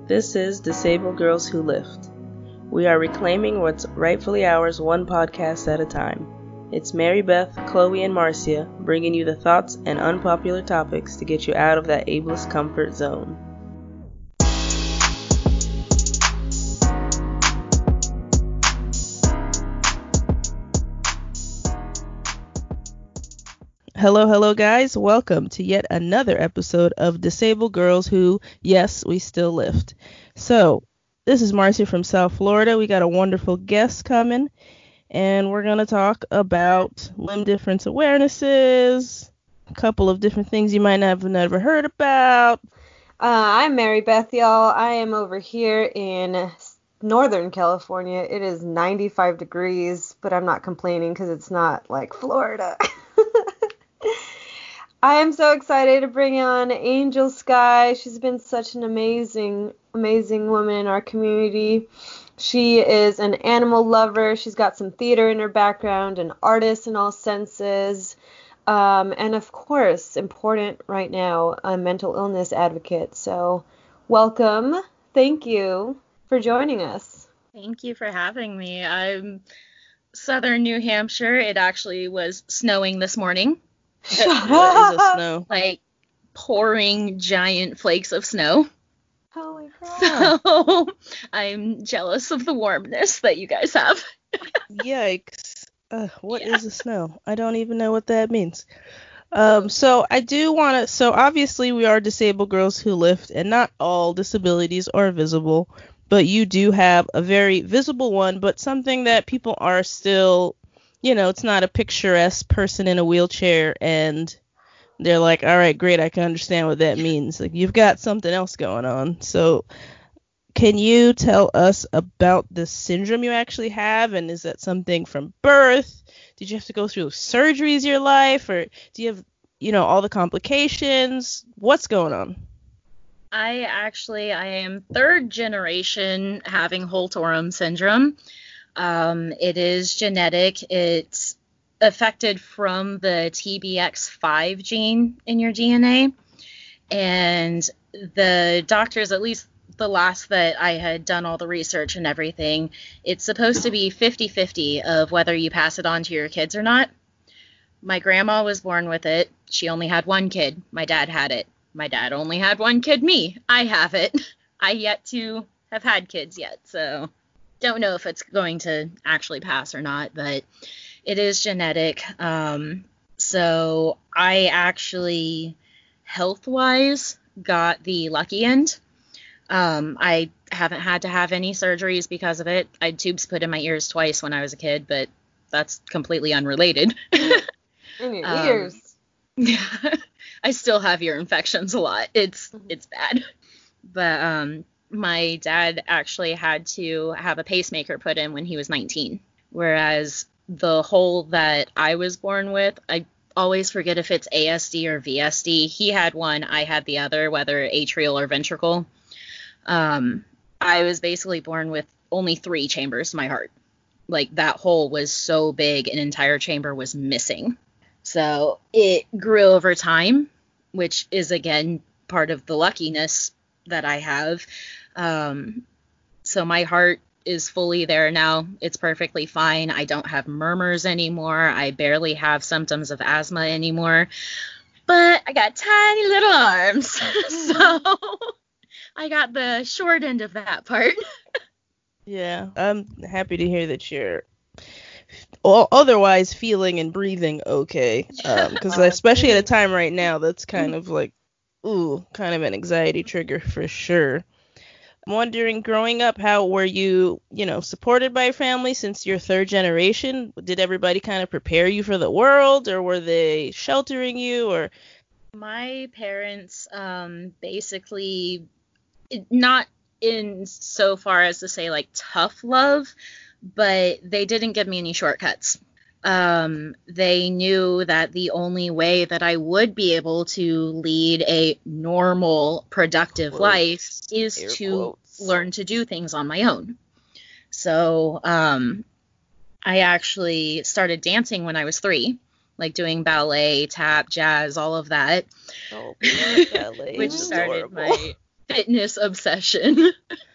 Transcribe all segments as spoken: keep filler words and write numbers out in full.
This is Disabled Girls Who Lift. We are reclaiming what's rightfully ours one podcast at a time. It's Mary Beth, Chloe, and Marcia bringing you the thoughts and unpopular topics to get you out of that ableist comfort zone. Hello, hello, guys. Welcome to yet another episode of Disabled Girls Who, yes, we still lift. So, this is Marcia from South Florida. We got a wonderful guest coming, and we're going to talk about limb difference awarenesses, a couple of different things you might not have never heard about. Uh, I'm Mary Beth, y'all. I am over here in Northern California. It is ninety-five degrees, but I'm not complaining because it's not like Florida. I am so excited to bring on Angel Sky. She's been such an amazing, amazing woman in our community. She is an animal lover. She's got some theater in her background, an artist in all senses. Um, and of course, important right now, a mental illness advocate. So welcome. Thank you for joining us. Thank you for having me. I'm Southern New Hampshire. It actually was snowing this morning. What is a snow? Like pouring giant flakes of snow. Holy crap. So I'm jealous of the warmness that you guys have. Yikes. Uh, what Yeah. is a snow? I don't even know what that means. Um, so I do want to, so obviously we are disabled girls who lift, and not all disabilities are visible, but you do have a very visible one, but something that people are still, you know, it's not a picturesque person in a wheelchair and they're like, all right, great, I can understand what that means. Like, you've got something else going on. So can you tell us about the syndrome you actually have? And is that something from birth? Did you have to go through surgeries your life? Or do you have, you know, all the complications? What's going on? I actually, I am third generation having Holt-Oram syndrome. Um, it is genetic. It's affected from the T B X five gene in your D N A. And the doctors, at least the last that I had done all the research and everything, it's supposed to be fifty-fifty of whether you pass it on to your kids or not. My grandma was born with it. She only had one kid. My dad had it. My dad only had one kid, me. I have it. I yet to have had kids yet, so don't know if it's going to actually pass or not, but it is genetic. Um, so I actually, health-wise, got the lucky end. Um, I haven't had to have any surgeries because of it. I had tubes put in my ears twice when I was a kid, but that's completely unrelated. In your Um, ears. Yeah, I still have ear infections a lot. It's it's bad. But um, my dad actually had to have a pacemaker put in when he was nineteen, whereas the hole that I was born with, I always forget if it's A S D or V S D. He had one, I had the other, whether atrial or ventricle. Um, I was basically born with only three chambers to my heart. Like, that hole was so big, an entire chamber was missing. So it grew over time, which is, again, part of the luckiness that I have. Um, so my heart is fully there now. It's perfectly fine. I don't have murmurs anymore. I barely have symptoms of asthma anymore. But I got tiny little arms. So I got the short end of that part. Yeah, I'm happy to hear that you're o- otherwise feeling and breathing okay. Because um, especially at a time right now, that's kind of like, ooh, kind of an anxiety trigger for sure. I'm wondering, growing up, how were you, you know, supported by your family since you're third generation? Did everybody kind of prepare you for the world, or were they sheltering you, or? My parents um, basically, not in so far as to say like tough love, but they didn't give me any shortcuts. Um, they knew that the only way that I would be able to lead a normal, productive Quotes, life is air to quotes. learn to do things on my own. So um, I actually started dancing when I was three, like doing ballet, tap, jazz, all of that. Oh, ballet Which is started adorable. my fitness obsession.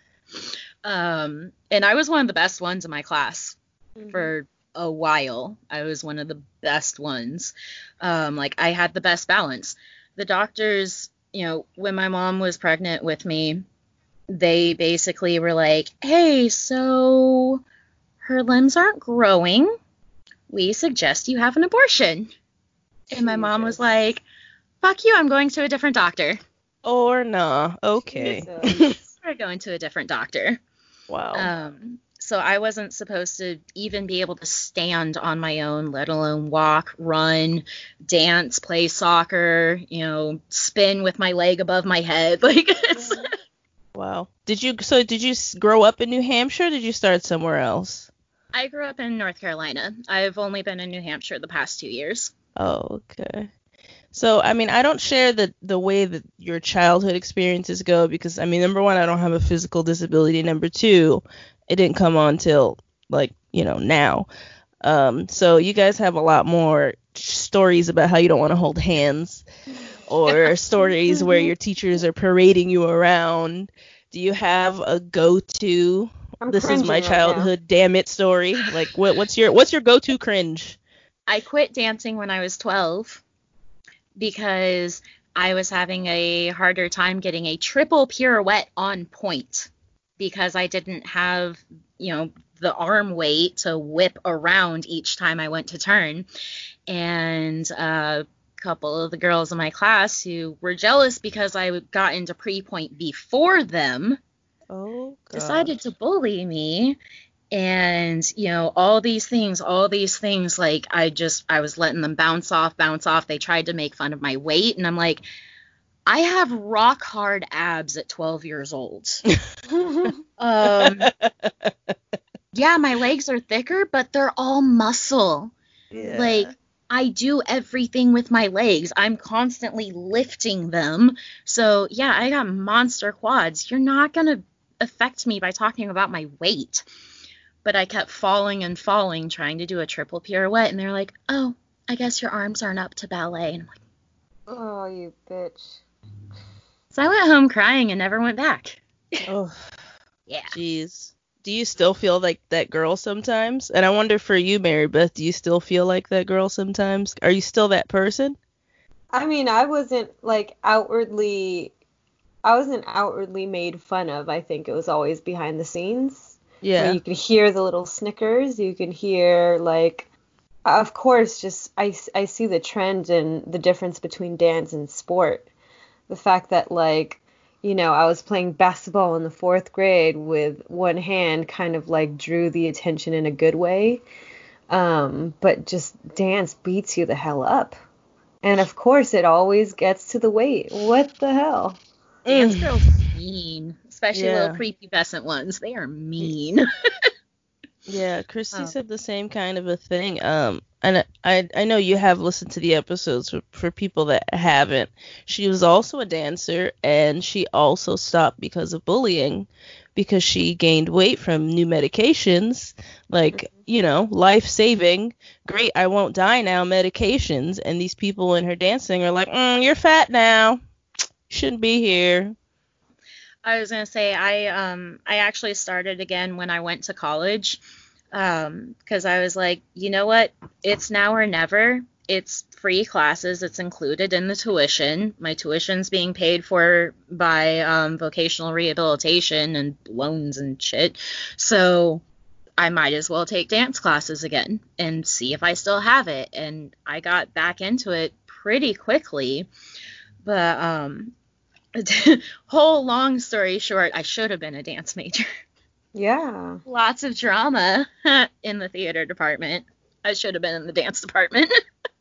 um, and I was one of the best ones in my class mm-hmm. for a while. I was one of the best ones. Um, like I had the best balance. The doctors, you know, when my mom was pregnant with me, they basically were like, hey, so her limbs aren't growing. We suggest you have an abortion. And my Jesus. Mom was like, fuck you, I'm going to a different doctor. Or nah, okay. We're going to a different doctor. Wow. Um, so I wasn't supposed to even be able to stand on my own, let alone walk, run, dance, play soccer, you know, spin with my leg above my head. Like, it's... Wow. Did you, so did you grow up in New Hampshire or did you start somewhere else? I grew up in North Carolina. I've only been in New Hampshire the past two years. Oh, okay. So, I mean, I don't share the, the way that your childhood experiences go because, I mean, number one, I don't have a physical disability. Number two, it didn't come on till, like, you know, now. Um, so you guys have a lot more stories about how you don't want to hold hands or stories where your teachers are parading you around. Do you have a go-to, I'm this is my right childhood, damn it story? Like, what, what's your what's your go-to cringe? I quit dancing when I was twelve because I was having a harder time getting a triple pirouette on point because I didn't have, you know, the arm weight to whip around each time I went to turn. And a couple of the girls in my class who were jealous because I got into pre-point before them oh, decided to bully me. And, you know, all these things, all these things, like, I just, I was letting them bounce off, bounce off. They tried to make fun of my weight. And I'm like, I have rock hard abs at twelve years old. um, yeah, my legs are thicker, but they're all muscle. Yeah. Like, I do everything with my legs. I'm constantly lifting them. So, yeah, I got monster quads. You're not going to affect me by talking about my weight. But I kept falling and falling, trying to do a triple pirouette, and they're like, oh, I guess your arms aren't up to ballet. And I'm like, oh, you bitch. So I went home crying and never went back. Oh, yeah. Jeez. Do you still feel like that girl sometimes? And I wonder for you, Mary Beth, do you still feel like that girl sometimes? Are you still that person? I mean, I wasn't, like, outwardly, I wasn't outwardly made fun of. I think it was always behind the scenes. Yeah. Where you can hear the little snickers. You can hear, like, of course, just I, I see the trend and the difference between dance and sport. The fact that, like, you know, I was playing basketball in the fourth grade with one hand kind of, like, drew the attention in a good way. Um, but just dance beats you the hell up. And, of course, it always gets to the weight. What the hell? Dance girls are mean. Especially yeah. little prepubescent ones. They are mean. Yeah, Christy oh. said the same kind of a thing. Um, and I I know you have listened to the episodes for, for people that haven't. She was also a dancer, and she also stopped because of bullying, because she gained weight from new medications, like, mm-hmm. you know, life-saving, great, I won't die now medications, and these people in her dancing are like, mm, you're fat now, shouldn't be here. I was gonna say I um I actually started again when I went to college, um because I was like, you know what, it's now or never. It's free classes. It's included in the tuition. My tuition's being paid for by um, vocational rehabilitation and loans and shit. So I might as well take dance classes again and see if I still have it. And I got back into it pretty quickly, but um. Whole long story short, I should have been a dance major. Yeah. Lots of drama in the theater department. I should have been in the dance department.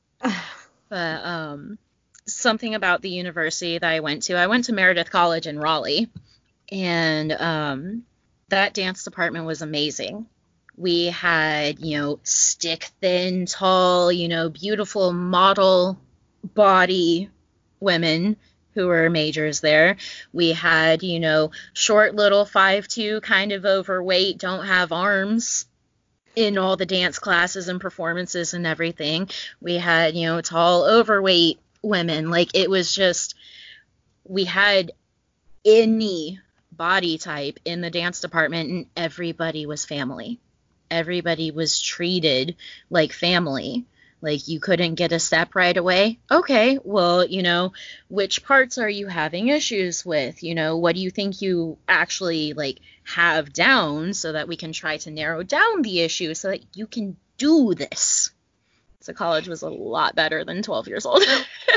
But um, something about the university that I went to, I went to Meredith College in Raleigh, and um, that dance department was amazing. We had, you know, stick thin, tall, you know, beautiful model body women who were majors there. We had, you know, short little five two kind of overweight, don't have arms in all the dance classes and performances and everything. We had, you know, tall overweight women. Like, it was just, we had any body type in the dance department, and everybody was family. Everybody was treated like family. Like, you couldn't get a step right away. Okay, well, you know, which parts are you having issues with? You know, what do you think you actually, like, have down so that we can try to narrow down the issue so that you can do this? So college was a lot better than twelve years old.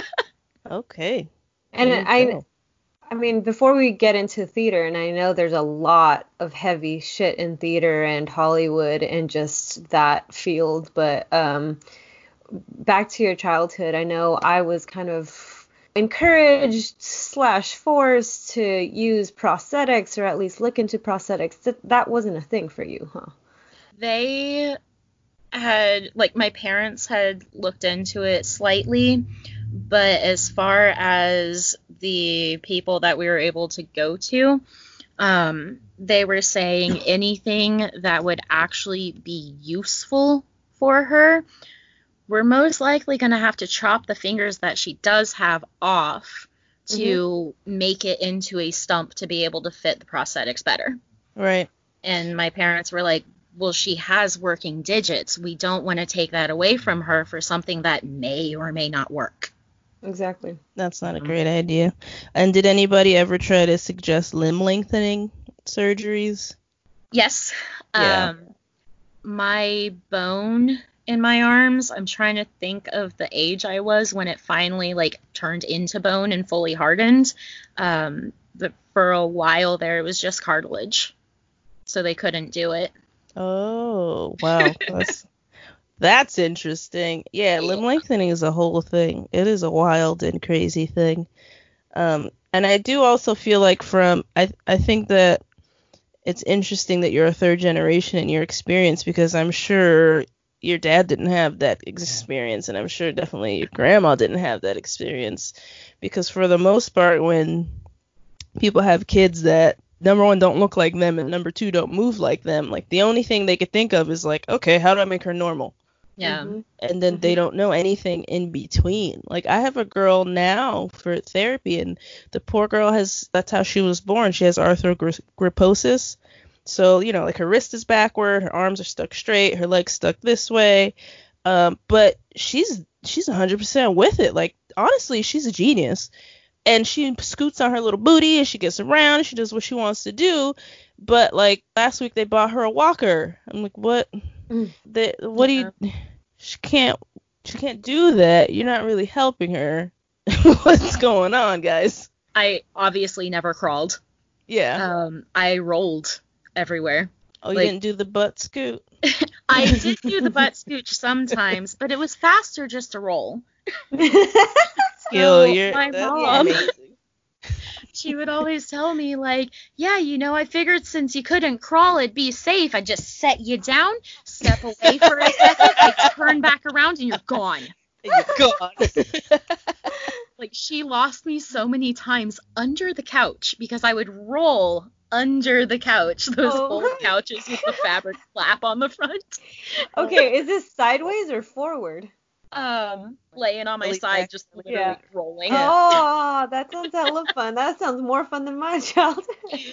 Okay. And There you I, go. I mean, before we get into theater, and I know there's a lot of heavy shit in theater and Hollywood and just that field, but um, back to your childhood, I know I was kind of encouraged slash forced to use prosthetics or at least look into prosthetics. That, that wasn't a thing for you, huh? They had, like, my parents had looked into it slightly, but as far as the people that we were able to go to, um, they were saying anything that would actually be useful for her, we're most likely going to have to chop the fingers that she does have off to mm-hmm. make it into a stump to be able to fit the prosthetics better. Right. And my parents were like, well, she has working digits. We don't want to take that away from her for something that may or may not work. Exactly. That's not a great idea. And did anybody ever try to suggest limb lengthening surgeries? Yes. Yeah. Um, my bone in my arms, I'm trying to think of the age I was when it finally, like, turned into bone and fully hardened. Um, but for a while there, it was just cartilage. So they couldn't do it. Oh, wow. That's that's interesting. Yeah, limb lengthening is a whole thing. It is a wild and crazy thing. Um, and I do also feel like from, I, I think that it's interesting that you're a third generation in your experience, because I'm sure your dad didn't have that experience, and I'm sure definitely your grandma didn't have that experience, because for the most part, when people have kids that, number one, don't look like them, and number two, don't move like them, like, the only thing they could think of is, like, okay, how do I make her normal? Yeah. Mm-hmm. And then mm-hmm. they don't know anything in between. Like, I have a girl now for therapy, and the poor girl has, that's how she was born. She has arthrogryposis. So, you know, like, her wrist is backward, her arms are stuck straight, her legs stuck this way. Um, but she's she's one hundred percent with it. Like, honestly, she's a genius. And she scoots on her little booty, and she gets around, and she does what she wants to do. But, like, last week they bought her a walker. I'm like, what? Mm. They, what yeah. do you... She can't, she can't do that. You're not really helping her. What's going on, guys? I obviously never crawled. Yeah. Um, I rolled everywhere. Oh, you like, didn't do the butt scoot? I did do the butt scoot sometimes, but it was faster just to roll. Skill, you're my that's mom, amazing. She would always tell me, like, yeah, you know, I figured since you couldn't crawl, it'd be safe. I'd just set you down, step away for a second, I turn back around, and you're gone. And you're gone. Like, she lost me so many times under the couch because I would roll under the couch, those oh. old couches with the fabric flap on the front. Okay, is this sideways or forward? Um, laying on my really side, just literally yeah. rolling. Oh, that sounds hella fun. That sounds more fun than my childhood.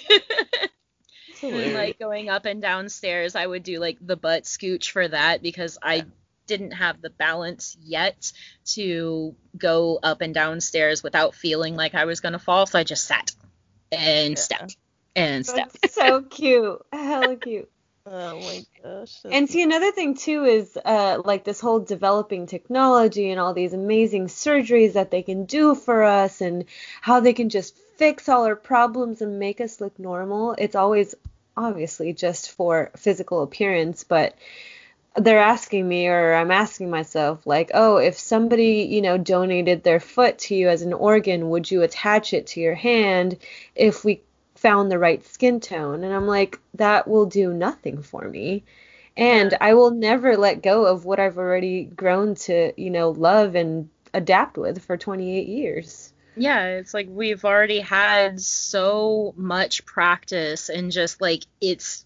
And, like, going up and downstairs, I would do, like, the butt scooch for that because I didn't have the balance yet to go up and downstairs without feeling like I was gonna fall, so I just sat and yeah. stepped and stepped. That's so cute. Hella cute. Oh my gosh. And see, another thing too is uh, like this whole developing technology and all these amazing surgeries that they can do for us and how they can just fix all our problems and make us look normal. It's always obviously just for physical appearance, but they're asking me, or I'm asking myself, like, oh, if somebody, you know, donated their foot to you as an organ, would you attach it to your hand if we found the right skin tone? And I'm like, that will do nothing for me. And yeah. I will never let go of what I've already grown to, you know, love and adapt with for twenty-eight years. Yeah, it's like we've already had so much practice and just like it's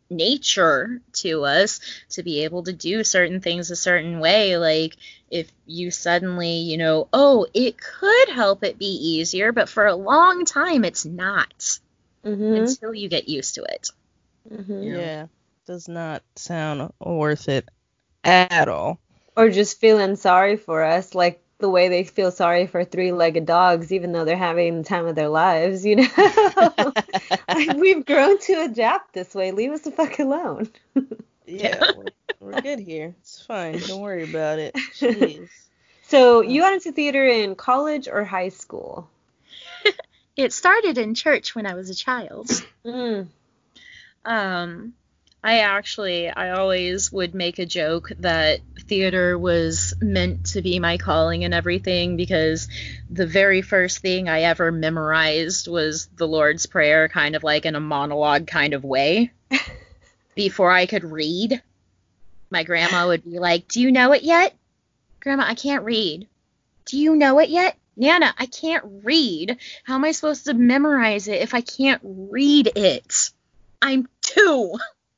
nature to us to be able to do certain things a certain way. Like if you suddenly, you know, oh, it could help it be easier, but for a long time it's not Mm-hmm. until you get used to it. Mm-hmm. You know? Yeah, does not sound worth it at all. Or just feeling sorry for us, like the way they feel sorry for three-legged dogs, even though they're having the time of their lives, you know? Like, we've grown to adapt this way. Leave us the fuck alone. Yeah, we're, we're good here. It's fine. Don't worry about it. Jeez. So you got into theater in college or high school? It started in church when I was a child. Mm. Um, I actually, I always would make a joke that theater was meant to be my calling and everything, because the very first thing I ever memorized was the Lord's Prayer, kind of like in a monologue kind of way. Before I could read, my grandma would be like, "Do you know it yet? Grandma, I can't read. Do you know it yet? Nana, I can't read. How am I supposed to memorize it if I can't read it? I'm two."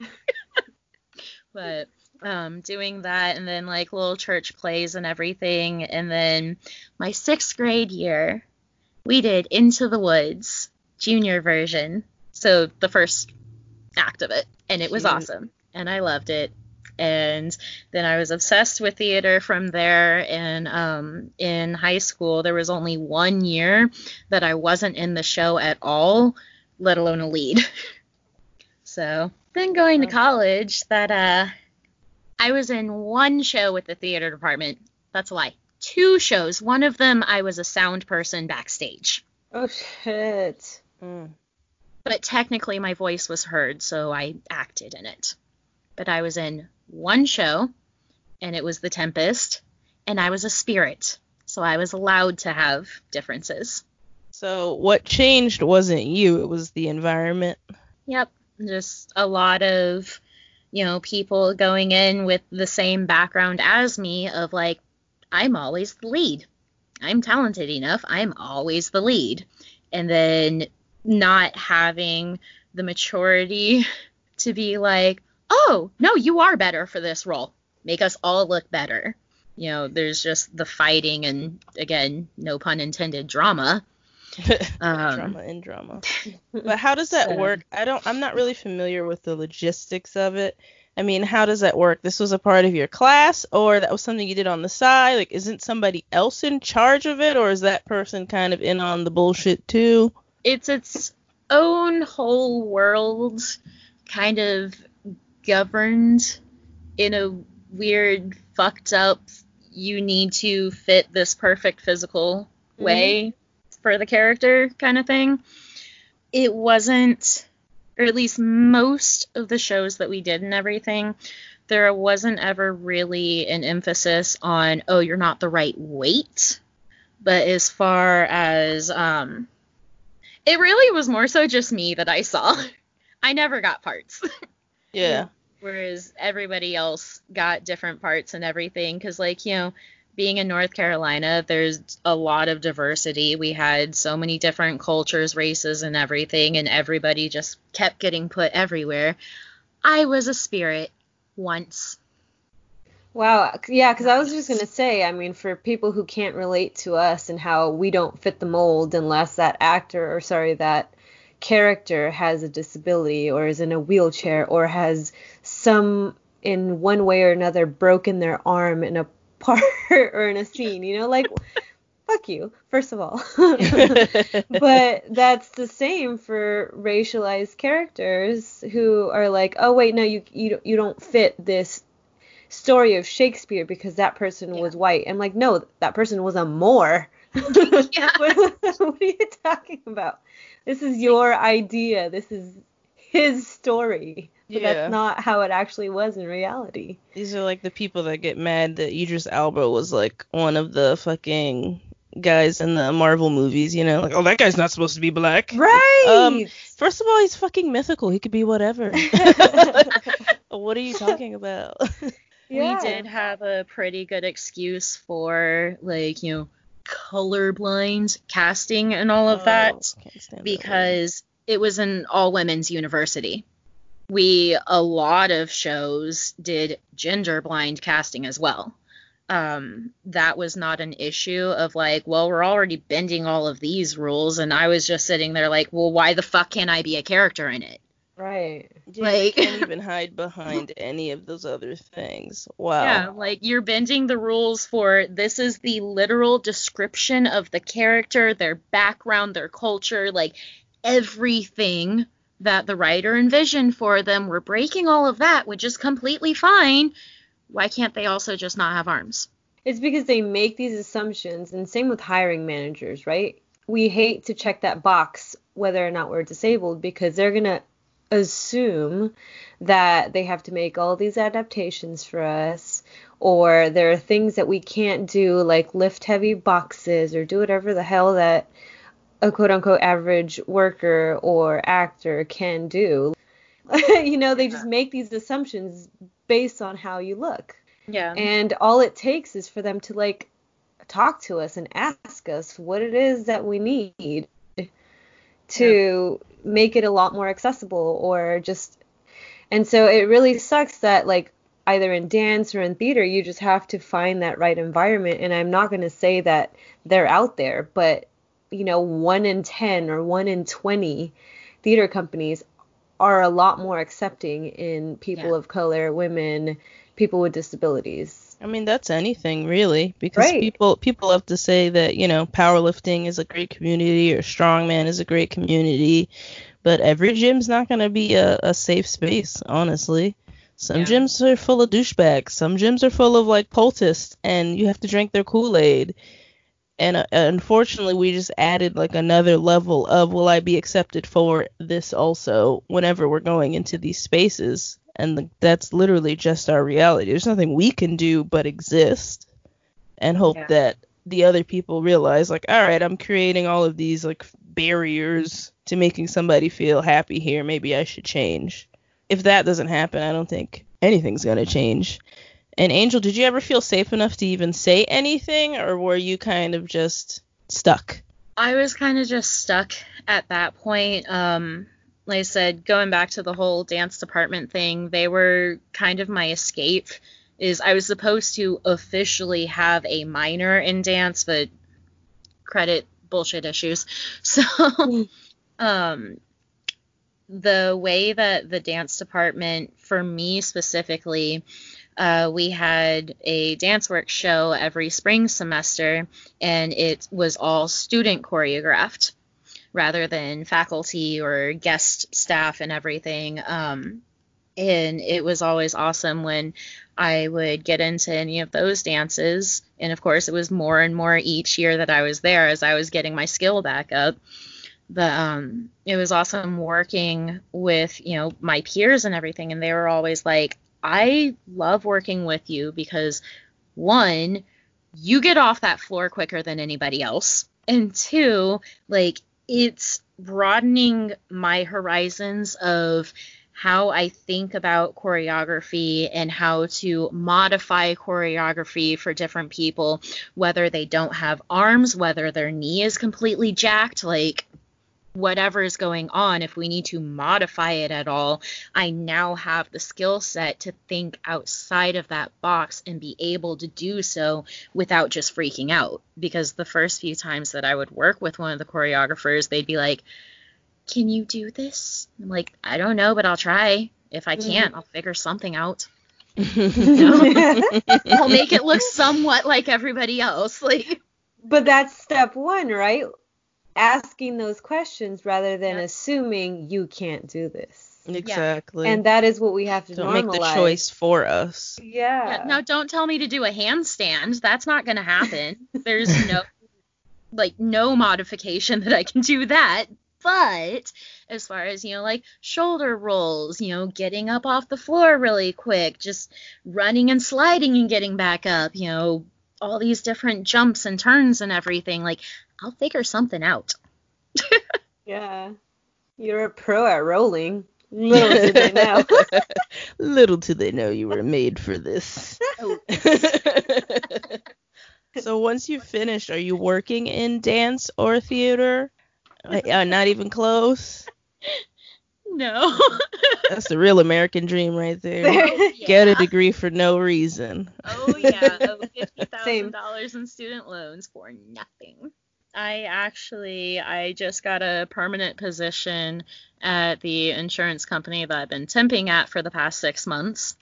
But um, doing that, and then like little church plays and everything. And then my sixth grade year, we did Into the Woods, junior version. So the first act of it. And it was Cute. awesome. And I loved it. And then I was obsessed with theater from there. And um, in high school, there was only one year that I wasn't in the show at all, let alone a lead. So then going to college, that uh, I was in one show with the theater department. That's a lie. Two shows. One of them, I was a sound person backstage. Oh, shit. Mm. But technically my voice was heard, so I acted in it. But I was in one show, and it was The Tempest, and I was a spirit, so I was allowed to have differences. So what changed wasn't you, it was the environment. Yep, just a lot of, you know, people going in with the same background as me of like, I'm always the lead. I'm talented enough, I'm always the lead. And then not having the maturity to be like, oh, no, you are better for this role. Make us all look better. You know, there's just the fighting and, again, no pun intended, drama. Um, drama and drama. But how does that so- work? I don't, I'm not really familiar with the logistics of it. I mean, how does that work? This was a part of your class, or that was something you did on the side? Like, isn't somebody else in charge of it, or is that person kind of in on the bullshit too? It's its own whole world, kind of governed in a weird, fucked up, you need to fit this perfect physical way for the character kind of thing. It wasn't, or at least most of the shows that we did and everything, there wasn't ever really an emphasis on, oh, you're not the right weight. But as far as, um, it really was more so just me that I saw. I never got parts. Yeah. Whereas everybody else got different parts and everything. Because, like, you know, being in North Carolina, there's a lot of diversity. We had so many different cultures, races, and everything. And everybody just kept getting put everywhere. I was a spirit once. Wow. Yeah, because I was just going to say, I mean, for people who can't relate to us and how we don't fit the mold unless that actor, or sorry, that character has a disability or is in a wheelchair or has some, in one way or another, broken their arm in a part or in a scene, you know, like, fuck you, first of all. But that's the same for racialized characters who are like, oh, wait, no, you you, you don't fit this story of Shakespeare because that person Yeah. was white. I'm like, no, that person was a Moor. Yeah. what, what are you talking about? This is your idea. This is his story. But Yeah. that's not how it actually was in reality. These are like the people that get mad that Idris Elba was like one of the fucking guys in the Marvel movies, you know? Like, oh, that guy's not supposed to be black. Right. Um, first of all, he's fucking mythical. He could be whatever. What are you talking about? Yeah. We did have a pretty good excuse for, like, you know, colorblind casting and all of Oh, that, can't stand that word. because it was an all women's university. we, a lot of shows did gender blind casting as well. Um, that was not an issue of like, well, we're already bending all of these rules. And I was just sitting there like, well, why the fuck can't I be a character in it? Right. Yeah, Like- you can't even hide behind any of those other things. Wow. Yeah, like you're bending the rules for this is the literal description of the character, their background, their culture, like everything that the writer envisioned for them. We're breaking all of that, which is completely fine. Why can't they also just not have arms? It's because they make these assumptions, and same with hiring managers, right? We hate to check that box whether or not we're disabled because they're going to assume that they have to make all these adaptations for us, or there are things that we can't do, like lift heavy boxes or do whatever the hell that a quote-unquote average worker or actor can do. You know, they just make these assumptions based on how you look. Yeah. And all it takes is for them to, like, talk to us and ask us what it is that we need to yeah. make it a lot more accessible, or just... And so it really sucks that, like, either in dance or in theater, you just have to find that right environment. And I'm not going to say that they're out there, but, you know, one in ten or one in twenty theater companies are a lot more accepting in people Yeah. of color, women, people with disabilities. I mean, that's anything really, because Right. people people love to say that, you know, powerlifting is a great community or strongman is a great community, but every gym's not going to be a, a safe space, honestly. Some Yeah. gyms are full of douchebags. Some gyms are full of, like, cultists, and you have to drink their Kool-Aid. And uh, unfortunately, we just added, like, another level of will I be accepted for this also whenever we're going into these spaces. And the, that's literally just our reality. There's nothing we can do but exist and hope Yeah. that the other people realize, like, all right, I'm creating all of these, like, barriers to making somebody feel happy here. Maybe I should change. If that doesn't happen, I don't think anything's going to change. And Angel, did you ever feel safe enough to even say anything, or were you kind of just stuck? I was kind of just stuck at that point. Um, like I said, going back to the whole dance department thing, they were kind of my escape. Is I was supposed to officially have a minor in dance, but credit bullshit issues. So, um, the way that the dance department, for me specifically, uh, we had a dance work show every spring semester, and it was all student choreographed rather than faculty or guest staff and everything. Um, and it was always awesome when I would get into any of those dances. And of course, it was more and more each year that I was there as I was getting my skill back up. But um, it was awesome working with, you know, my peers and everything. And they were always like, I love working with you because, one, you get off that floor quicker than anybody else. And two, like, it's broadening my horizons of how I think about choreography and how to modify choreography for different people, whether they don't have arms, whether their knee is completely jacked, like, whatever is going on, if we need to modify it at all, I now have the skill set to think outside of that box and be able to do so without just freaking out. Because the first few times that I would work with one of the choreographers, they'd be like, can you do this? I'm like, I don't know, but I'll try. If I can't, I'll figure something out. You know? I'll make it look somewhat like everybody else. Like, But that's step one, right? Asking those questions rather than Yeah. assuming you can't do this. Exactly. And that is what we have to Don't normalize. make the choice for us. Yeah. Yeah, now don't tell me to do a handstand. That's not going to happen. There's no, like, no modification that I can do that. But as far as, you know, like shoulder rolls, you know, getting up off the floor really quick, just running and sliding and getting back up, you know, all these different jumps and turns and everything, like, I'll figure something out. Yeah. You're a pro at rolling. Little did they know. Little did they know you were made for this. So once you've finished, are you working in dance or theater? Uh, not even close? No. That's the real American dream right there. Oh, Get a yeah. degree for no reason. Oh yeah, oh, fifty thousand dollars in student loans for nothing. I actually, I just got a permanent position at the insurance company that I've been temping at for the past six months.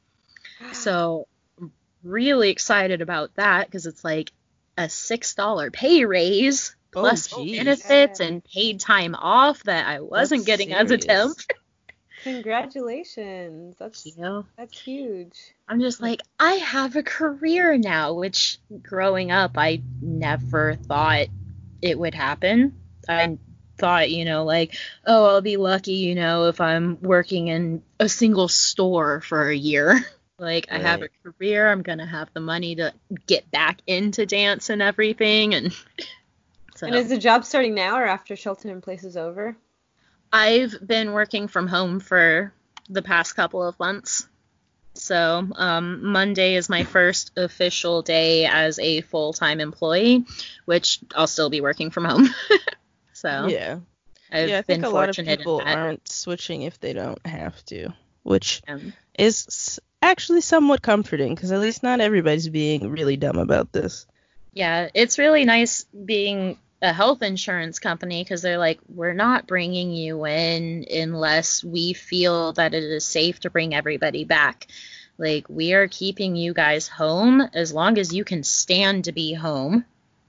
So really excited about that because it's like a six dollar pay raise plus Oh, geez. benefits and paid time off that I wasn't That's getting as a temp. serious. Congratulations. That's You know, that's huge. I'm just like, I have a career now, which growing up, I never thought it would happen. I thought, you know, like, oh, I'll be lucky, you know, if I'm working in a single store for a year. Like, I have a Right. career, I'm gonna have the money to get back into dance and everything, and so And is the job starting now or after Shelter in Place is over? I've been working from home for the past couple of months. So um, Monday is my first official day as a full-time employee, which I'll still be working from home. So Yeah. I've Yeah, I been think a lot of fortunate people in that. aren't switching if they don't have to, which Um, is s- actually somewhat comforting because at least not everybody's being really dumb about this. yeah, it's really nice being a health insurance company because they're like, we're not bringing you in unless we feel that it is safe to bring everybody back. Like, we are keeping you guys home as long as you can stand to be home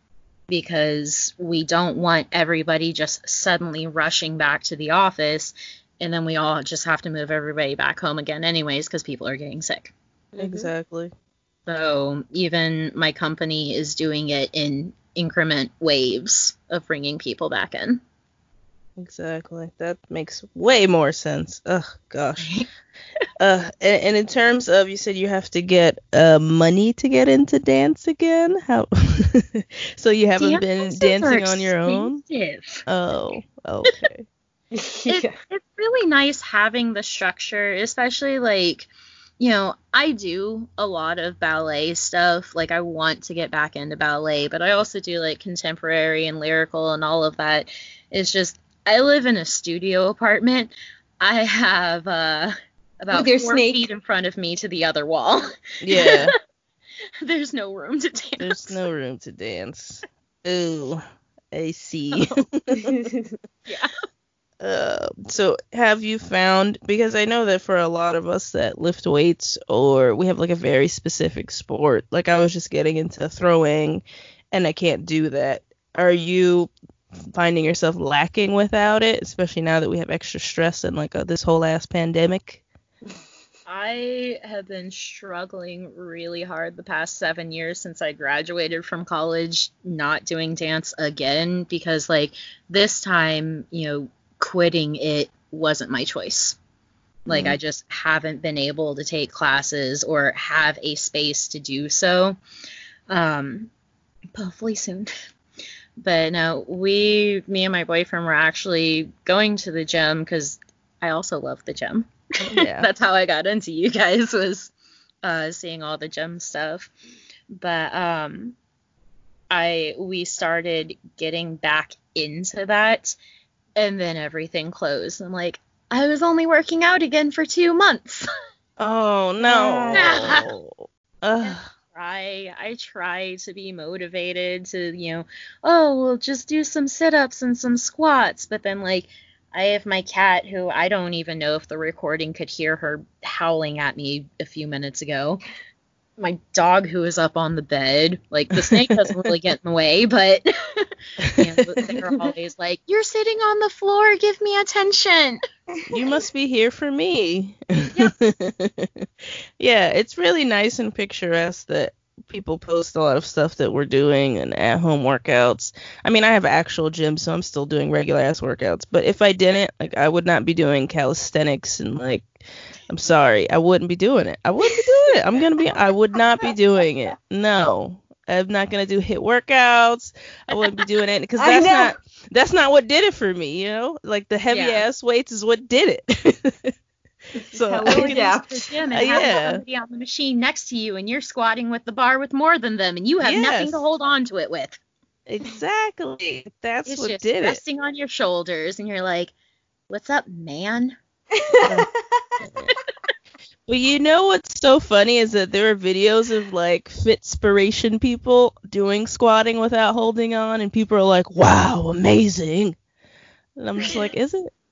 because we don't want everybody just suddenly rushing back to the office and then we all just have to move everybody back home again anyways because people are getting sick. Mhm. Exactly. So even my company is doing it in increment waves of bringing people back in. Exactly. That makes way more sense. Ugh, gosh. Uh, and, and in terms of, you said you have to get uh money to get into dance again. How? So you haven't been Dances dancing are on your own? expensive. Oh, okay. It, Yeah. it's really nice having the structure, especially like, you know, I do a lot of ballet stuff. Like, I want to get back into ballet, but I also do like contemporary and lyrical and all of that. It's just, I live in a studio apartment. I have uh, about With your four snake. feet in front of me to the other wall. Yeah, There's no room to dance. there's no room to dance. Ooh, I see. Yeah. Uh, so have you found, because I know that for a lot of us that lift weights or we have like a very specific sport, like I was just getting into throwing and I can't do that. Are you finding yourself lacking without it, especially now that we have extra stress and like uh, this whole ass pandemic? I have been struggling really hard the past seven years since I graduated from college, not doing dance again because, like, this time, you know, quitting it wasn't my choice. Like, Mm. I just haven't been able to take classes or have a space to do so. Um, hopefully soon. But no, we, me and my boyfriend were actually going to the gym because I also love the gym. Yeah. That's how I got into you guys, was uh, seeing all the gym stuff. But um, I we started getting back into that, and then everything closed. I'm like, I was only working out again for two months. Oh no. Ugh. I I try to be motivated to, you know, oh, we'll just do some sit-ups and some squats, but then like I have my cat who I don't even know if the recording could hear her howling at me a few minutes ago. My dog who is up on the bed, like the snake doesn't really get in the way, but you know, they're always like, "You're sitting on the floor, give me attention." You must be here for me. Yep. Yeah, it's really nice and picturesque that people post a lot of stuff that we're doing and at-home workouts. I mean, I have an actual gym, so I'm still doing regular ass workouts. But if I didn't, like, I would not be doing calisthenics and like, I'm sorry, I wouldn't be doing it. I wouldn't be doing it. I'm gonna be. I would not be doing it. No, I'm not gonna do hit workouts. I wouldn't be doing it because I that's know. not that's not what did it for me. You know, like the heavy Yeah. ass weights is what did it. So how I we can- adapt. The gym and Uh, having yeah. somebody on the machine next to you, and you're squatting with the bar with more than them, and you have nothing Yes. to hold on to it with. exactly, that's It's what just did it. resting on your shoulders, and you're like, "What's up, man?" Well, you know what's so funny is that there are videos of like Fitspiration people doing squatting without holding on, and people are like, "Wow, amazing!" And I'm just like, "Is it?"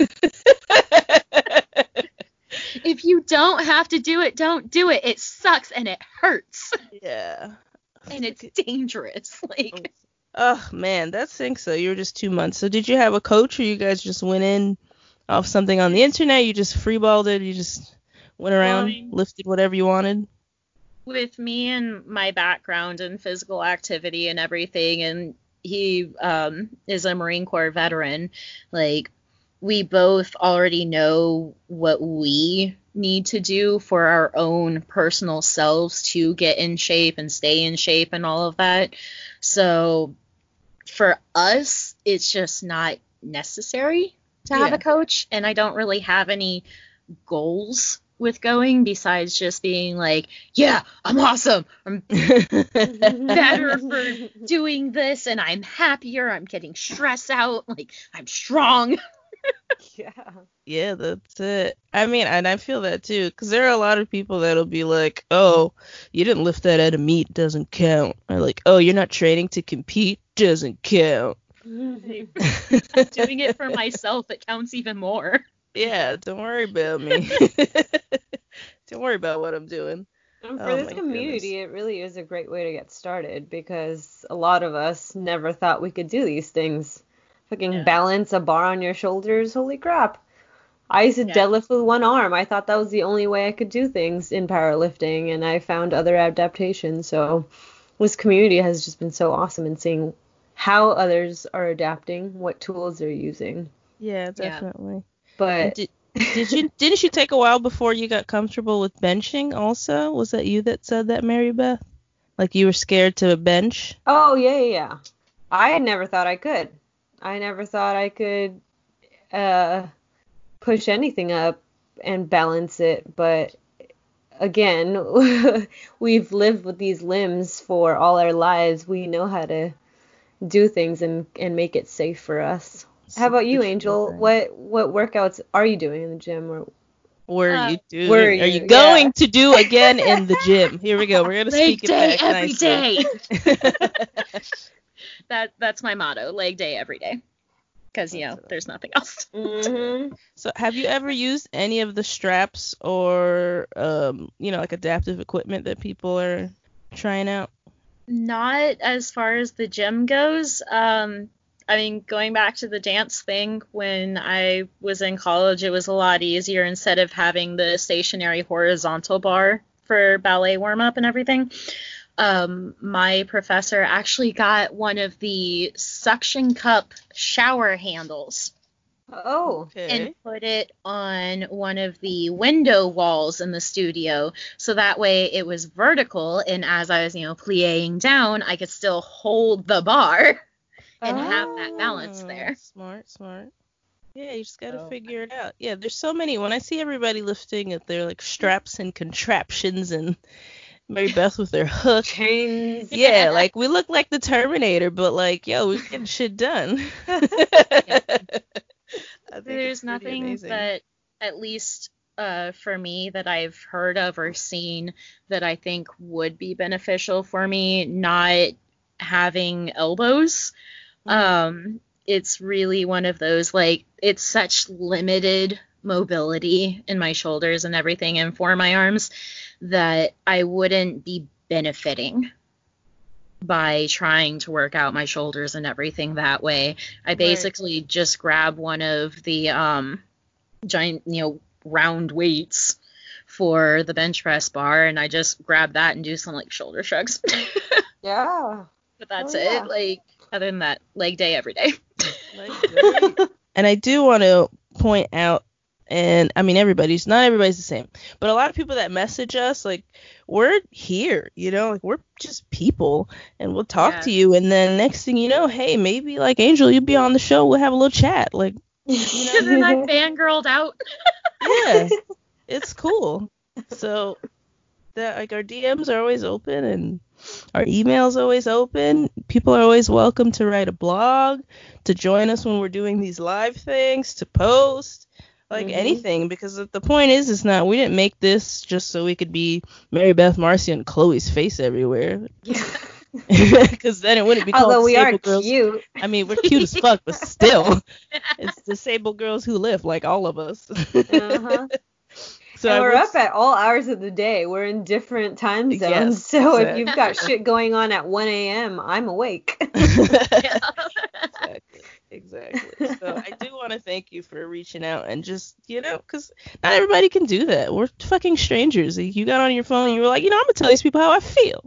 If you don't have to do it, don't do it. It sucks and it hurts. Yeah. And it's dangerous. Like, oh man, that stinks. So you were just two months. So did you have a coach, or you guys just went in off something on the internet? You just freeballed it. You just went around, um, lifted whatever you wanted? With me and my background in physical activity and everything, and he um, is a Marine Corps veteran, like, we both already know what we need to do for our own personal selves to get in shape and stay in shape and all of that. So for us, it's just not necessary to have yeah. a coach, and I don't really have any goals with going besides just being like, yeah, I'm awesome. I'm better for doing this, and I'm happier. I'm getting stressed out. Like, I'm strong. Yeah. Yeah, that's it. I mean, and I feel that too, because there are a lot of people that'll be like, oh, you didn't lift that out of meat, doesn't count. Or like, oh, you're not training to compete, doesn't count. I'm doing it for myself. It counts even more. Yeah, don't worry about me. Don't worry about what I'm doing. And for oh this community, goodness. It really is a great way to get started, because a lot of us never thought we could do these things. Fucking yeah. balance a bar on your shoulders, holy crap. I used to yeah. deadlift with one arm. I thought that was the only way I could do things in powerlifting, and I found other adaptations. So this community has just been so awesome in seeing how others are adapting, what tools they're using. Yeah, definitely. Yeah. But did, did you didn't you take a while before you got comfortable with benching also? Was that you that said that, Mary Beth? Like you were scared to bench? Oh, yeah, yeah, yeah. I had never thought I could. I never thought I could uh, push anything up and balance it. But again, we've lived with these limbs for all our lives. We know how to do things and, and make it safe for us. How about you, Angel? What what workouts are you doing in the gym, or were uh, you doing? Were you? Are you yeah. going to do again in the gym? Here we go. We're gonna leg speak day it back every nicely. day. that that's my motto: leg day every day. Because you know, there's nothing else. Mm-hmm. So, have you ever used any of the straps or um, you know, like adaptive equipment that people are trying out? Not as far as the gym goes. Um. I mean, going back to the dance thing, when I was in college, it was a lot easier instead of having the stationary horizontal bar for ballet warm-up and everything. Um, my professor actually got one of the suction cup shower handles. Oh, okay. And put it on one of the window walls in the studio. So that way it was vertical, and as I was, you know, plieing down, I could still hold the bar. And oh, have that balance there. Smart, smart. Yeah, you just gotta oh. figure it out. Yeah, there's so many. When I see everybody lifting it, they're like straps and contraptions, and Mary Beth with their hook. Chains. Yeah, like we look like the Terminator, but like, yo, we're getting shit done. Yeah. There's nothing amazing. That, at least uh, for me, that I've heard of or seen that I think would be beneficial for me, not having elbows. Um, it's really one of those, like, it's such limited mobility in my shoulders and everything and for my arms that I wouldn't be benefiting by trying to work out my shoulders and everything that way. I basically right. just grab one of the um, giant, you know, round weights for the bench press bar, and I just grab that and do some, like, shoulder shrugs. Yeah. But that's oh, yeah. it. Like, other than that, leg day every day. And I do want to point out, and I mean, everybody's, not everybody's the same, but a lot of people that message us, like, we're here, you know, like, we're just people, and we'll talk yeah. to you, and then next thing you know, hey, maybe, like, Angel, you'll be on the show, we'll have a little chat, like, you know. And then I fangirled out. Yeah, it's cool. So, that, like, our D Ms are always open, and our email's always open. People are always welcome to write a blog, to join us when we're doing these live things, to post. like Mhm. anything, because the point is, it's not, we didn't make this just so we could be Mary Beth Marcy and Chloe's face everywhere. Yeah. Because then it wouldn't be called Although we are Disabled Girls. cute. I mean, we're cute as fuck, but still, it's Disabled Girls Who Live, like all of us. Uh-huh. So and I we're would up at all hours of the day. We're in different time zones. Yes, so if exactly. you've got shit going on at one a.m., I'm awake. Yeah. Exactly. Exactly. So I do want to thank you for reaching out and just, you know, because not everybody can do that. We're fucking strangers. You got on your phone and you were like, you know, I'm going to tell these people how I feel.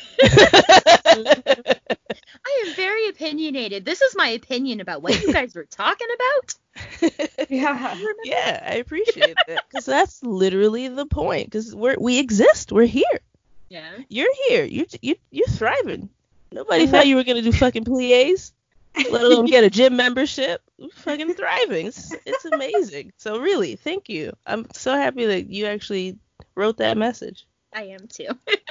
I am very opinionated. This is my opinion about what you guys were talking about. Yeah. Yeah, I appreciate that. Because that's literally the point. Because we're we exist. We're here. Yeah. You're here. You you you're thriving. Nobody thought you were gonna do fucking plies, let alone get a gym membership. We're fucking thriving. It's, it's amazing. So really, thank you. I'm so happy that you actually wrote that message. I am too.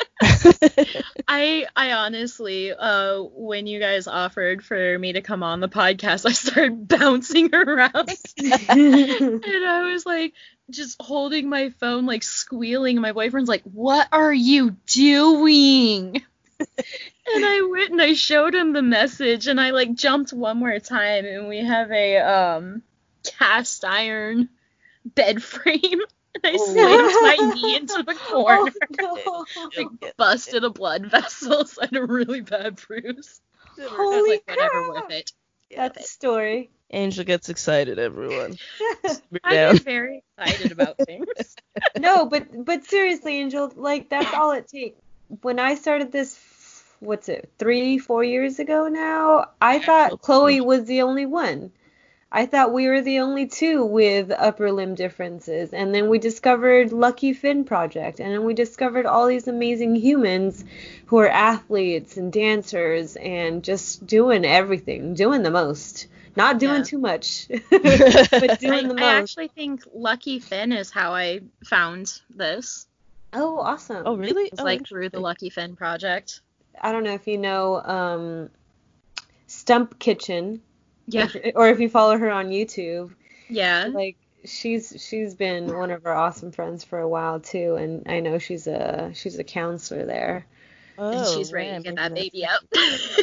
I I honestly, uh, when you guys offered for me to come on the podcast, I started bouncing around, and I was like, just holding my phone, like squealing. And my boyfriend's like, "What are you doing?" And I went and I showed him the message, and I like jumped one more time, and we have a um cast iron bed frame. And I Oh. slammed my knee into the corner. Oh, no. Like busted a blood vessel, so I had a really bad bruise. I was Holy like, whatever, crap. with it. That's a story. Angel gets excited, everyone. We're I down. get very excited about things. No, but but seriously, Angel, like that's all it takes. When I started this, what's it, three, four years ago now, I Yeah, thought so Chloe cute. was the only one. I thought we were the only two with upper limb differences. And then we discovered Lucky Finn Project. And then we discovered all these amazing humans who are athletes and dancers and just doing everything, doing the most. Not doing Yeah. too much, but doing I, the most. I actually think Lucky Finn is how I found this. Oh, awesome. Oh, really? It's Oh, like through the interesting. Lucky Finn project. I don't know if you know um, Stump Kitchen. Yeah. If- or if you follow her on YouTube. Yeah. Like she's she's been one of our awesome friends for a while too, and I know she's a she's a counselor there. Oh, And she's ready man, to get maybe that that's- baby out.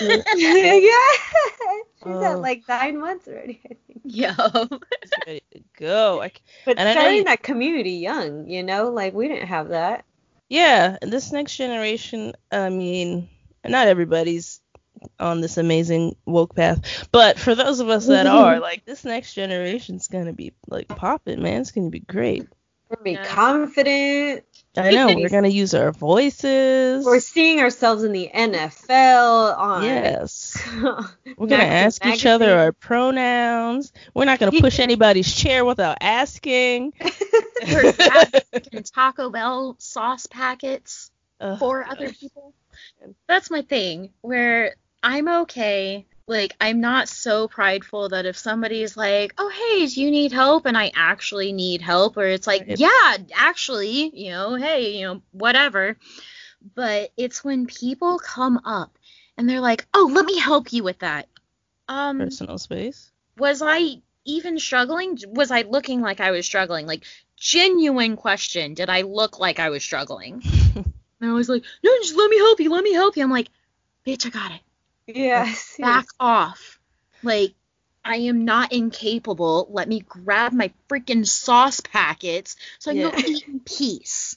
Yeah, she's Oh. at like nine months already, I think. Yeah. She's ready to go. I, c- But And I know starting you- that community young, you know, like we didn't have that. yeah, this next generation, I mean, not everybody's on this amazing woke path, but for those of us that are, like, this next generation's gonna be like popping, man. It's gonna be great. We're gonna be Yeah. confident. I know we're gonna use our voices. We're seeing ourselves in the N F L on. Yes. We're gonna Maxim ask each other magazine. our pronouns. We're not gonna push anybody's chair without asking. We're grabbing Taco Bell sauce packets Ugh, for other gosh. people. That's my thing, where I'm okay. Like, I'm not so prideful that if somebody's like, oh, hey, do you need help? And I actually need help, or it's like, Right. yeah, actually, you know, hey, you know, whatever. But it's when people come up and they're like, oh, let me help you with that. Um, Personal space. was I even struggling? Was I looking like I was struggling? Like, genuine question, did I look like I was struggling? And I was like, no, just let me help you, let me help you. I'm like, bitch, I got it. Yes. Back off. Like, I am not incapable. Let me grab my freaking sauce packets so I can Yeah. go eat in peace.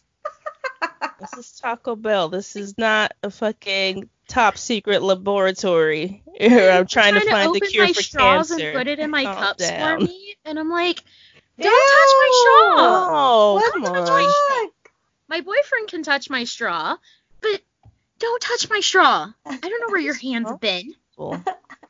This is Taco Bell. This is not a fucking top secret laboratory where I'm trying, to find the open cure my for straws cancer. and put it in my Calm cups down. for me, and I'm like, don't touch my straw. Oh, What come the on. fuck? My boyfriend can touch my straw, but don't touch my straw. I don't know where your hands have been, Well,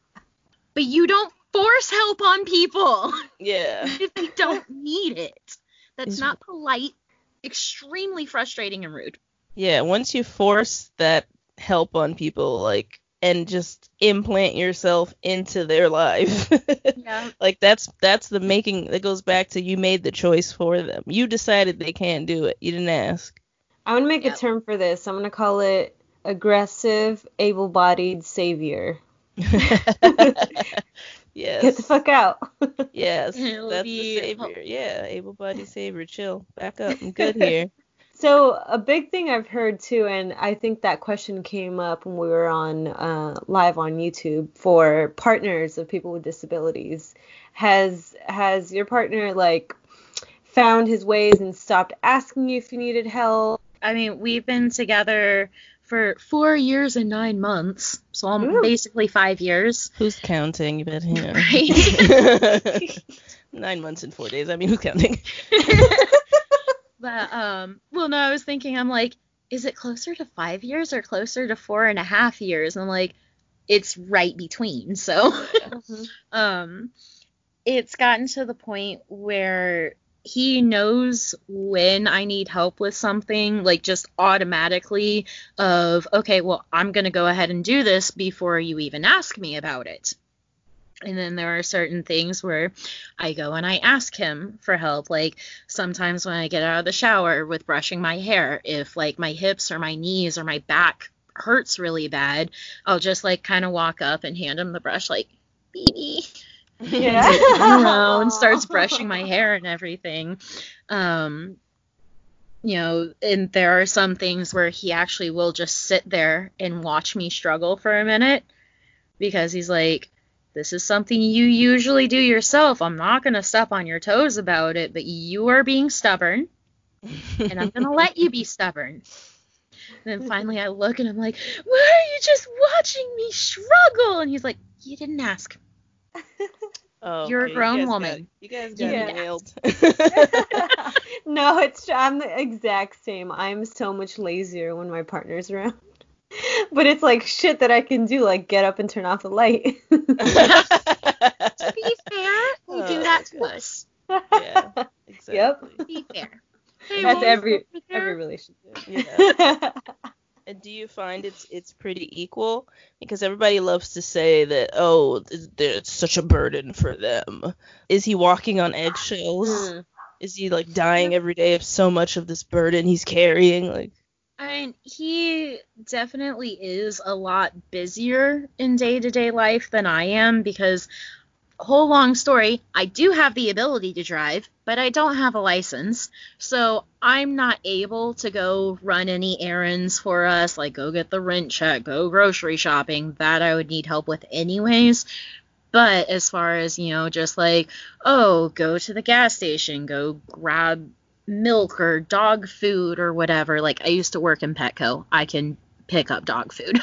but you don't force help on people yeah. if they don't need it. That's Is- not polite, extremely frustrating and rude. Yeah, once you force that help on people, like, and just implant yourself into their life, Yeah. like, that's that's the making, that goes back to you made the choice for them. You decided they can't do it. You didn't ask. I'm gonna make Yep. a term for this. I'm gonna call it aggressive, able-bodied savior. Yeah, Yes. Get the fuck out. Yes. It'll That's be- the savior. Yeah. Able-bodied savior. Chill. Back up. I'm good here. So a big thing I've heard too, and I think that question came up when we were on uh, live on YouTube for partners of people with disabilities. Has has your partner like found his ways and stopped asking you if you needed help? I mean, we've been together for four years and nine months, so I'm Ooh. basically five years. Who's counting? But you know. Right. Nine months and four days. I mean, who's counting? But, um, well, no, I was thinking, I'm like, is it closer to five years or closer to four and a half years? And I'm like, it's right between. So, Mhm. um, it's gotten to the point where he knows when I need help with something, like just automatically of, okay, well, I'm going to go ahead and do this before you even ask me about it. And then there are certain things where I go and I ask him for help. Like sometimes when I get out of the shower with brushing my hair, if like my hips or my knees or my back hurts really bad, I'll just like kind of walk up and hand him the brush like, baby. Yeah. Around, starts brushing my hair and everything. Um, you know, and there are some things where he actually will just sit there and watch me struggle for a minute because he's like, this is something you usually do yourself. I'm not going to step on your toes about it, but you are being stubborn, and I'm going to let you be stubborn. And then finally I look and I'm like, why are you just watching me struggle? And he's like, you didn't ask. Oh, You're a okay, grown you guys woman. Got, you guys got Yeah. it nailed. No, it's I'm the exact same. I'm so much lazier when my partner's around. But it's like shit that I can do, like get up and turn off the light. To be fair, you do Oh, that to God. us. Yeah, exactly. Yep. To be fair. Hey, That's Wolf, every over there. every relationship. Yeah. And do you find it's it's pretty equal? Because everybody loves to say that, oh, it's such a burden for them. Is he walking on eggshells? Mm. Is he like dying every day of so much of this burden he's carrying? Like, I mean, he definitely is a lot busier in day-to-day life than I am because, whole long story, I do have the ability to drive, but I don't have a license. So I'm not able to go run any errands for us, like go get the rent check, go grocery shopping. That I would need help with anyways. But as far as, you know, just like, oh, go to the gas station, go grab milk or dog food or whatever. Like, I used to work in Petco. I can pick up dog food.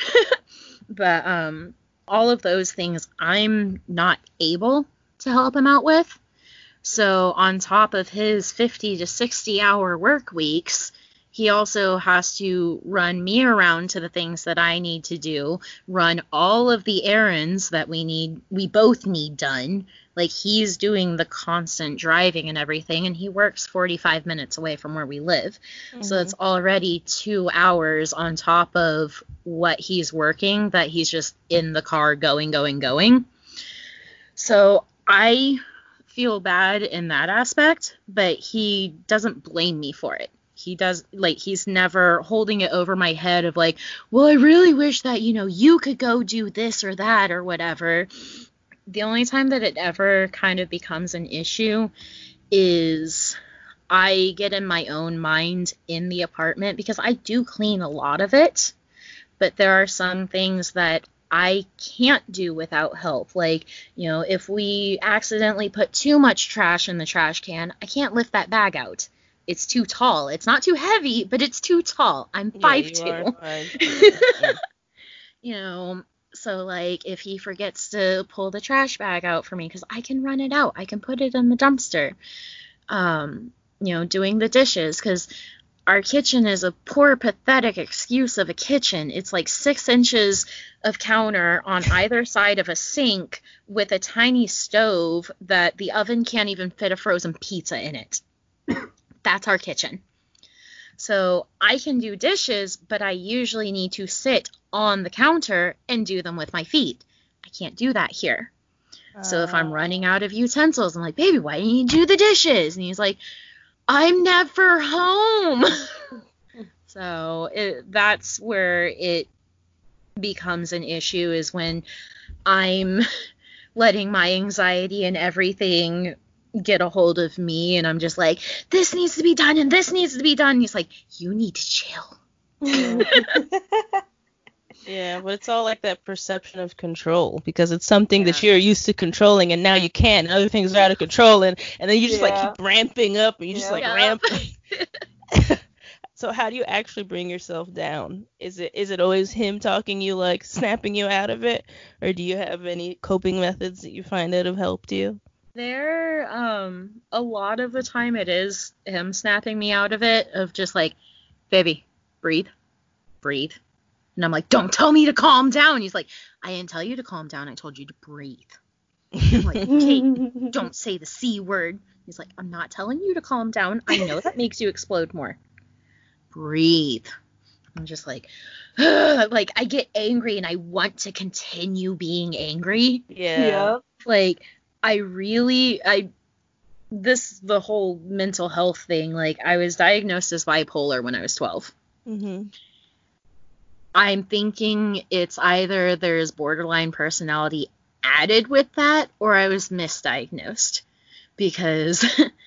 But um, all of those things I'm not able to help him out with. So on top of his fifty to sixty hour work weeks, he also has to run me around to the things that I need to do, run all of the errands that we need, we both need done. Like, he's doing the constant driving and everything, and he works forty-five minutes away from where we live. Mm-hmm. So it's already two hours on top of what he's working that he's just in the car going, going, going. So I feel bad in that aspect, but he doesn't blame me for it. He does, like, he's never holding it over my head of like, well, I really wish that, you know, you could go do this or that or whatever. The only time that it ever kind of becomes an issue is I get in my own mind in the apartment because I do clean a lot of it, but there are some things that I can't do without help. Like, you know, if we accidentally put too much trash in the trash can, I can't lift that bag out. It's too tall. It's not too heavy, but it's too tall. I'm five two. Yeah, you are five two. You know, so like if he forgets to pull the trash bag out for me, because I can run it out, I can put it in the dumpster. Um, you know, doing the dishes, because our kitchen is a poor, pathetic excuse of a kitchen. It's like six inches of counter on either side of a sink with a tiny stove that the oven can't even fit a frozen pizza in it. That's our kitchen. So I can do dishes, but I usually need to sit on the counter and do them with my feet. I can't do that here. Uh, so if I'm running out of utensils, I'm like, baby, why didn't you do the dishes? And he's like, I'm never home. So it, that's where it becomes an issue, is when I'm letting my anxiety and everything get a hold of me, and I'm just like, this needs to be done and this needs to be done. And he's like, you need to chill. Yeah. Yeah, but it's all like that perception of control, because it's something Yeah. that you're used to controlling and now you can't, and other things are out of control, and, and then you just like Yeah. keep ramping up and you just Yeah. like Yeah. ramp. So how do you actually bring yourself down? Is it is it always him talking you, like snapping you out of it, or do you have any coping methods that you find that have helped you? There, um, a lot of the time it is him snapping me out of it, of just like, baby, breathe, breathe. And I'm like, don't tell me to calm down. He's like, I didn't tell you to calm down. I told you to breathe. I'm like, okay, don't say the C word. He's like, I'm not telling you to calm down. I know that makes you explode more. Breathe. I'm just like, ugh. Like, I get angry and I want to continue being angry. Yeah. Yeah. Like, I really, I, this, the whole mental health thing, like, I was diagnosed as bipolar when I was twelve. Mhm. I'm thinking it's either there's borderline personality added with that, or I was misdiagnosed, because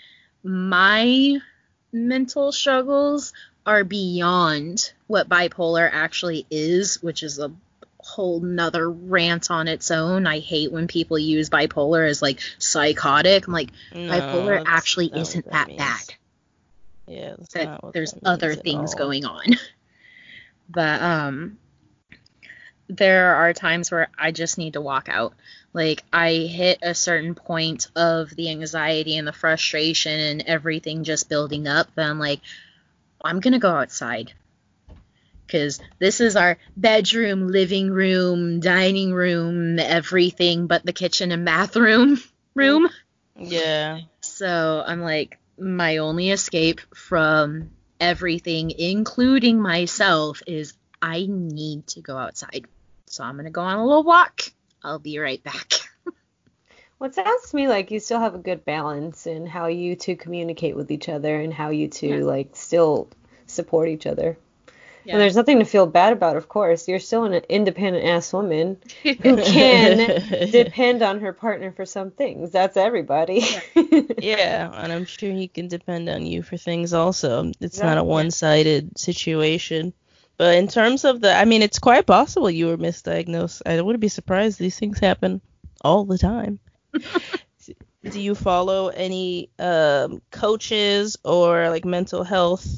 my mental struggles are beyond what bipolar actually is, which is a whole nother rant on its own. I hate when people use bipolar as like psychotic. I'm like, No, bipolar that's actually not what isn't that that means. bad. Yeah, that's That not what there's that means other at things all. going on. But um there are times where I just need to walk out. Like, I hit a certain point of the anxiety and the frustration and everything just building up, that I'm like, I'm gonna go outside. Because this is our bedroom, living room, dining room, everything but the kitchen and bathroom room. Yeah. So I'm like, my only escape from everything, including myself, is I need to go outside. So I'm going to go on a little walk. I'll be right back. Well, it sounds to me like you still have a good balance in how you two communicate with each other and how you two, Yeah. like, still support each other. Yeah. And there's nothing to feel bad about, of course. You're still an independent-ass woman who can depend on her partner for some things. That's everybody. Yeah, and I'm sure he can depend on you for things also. It's not a Exactly. one-sided situation. But in terms of the, I mean, it's quite possible you were misdiagnosed. I wouldn't be surprised. These things happen all the time. Do you follow any um, coaches or like mental health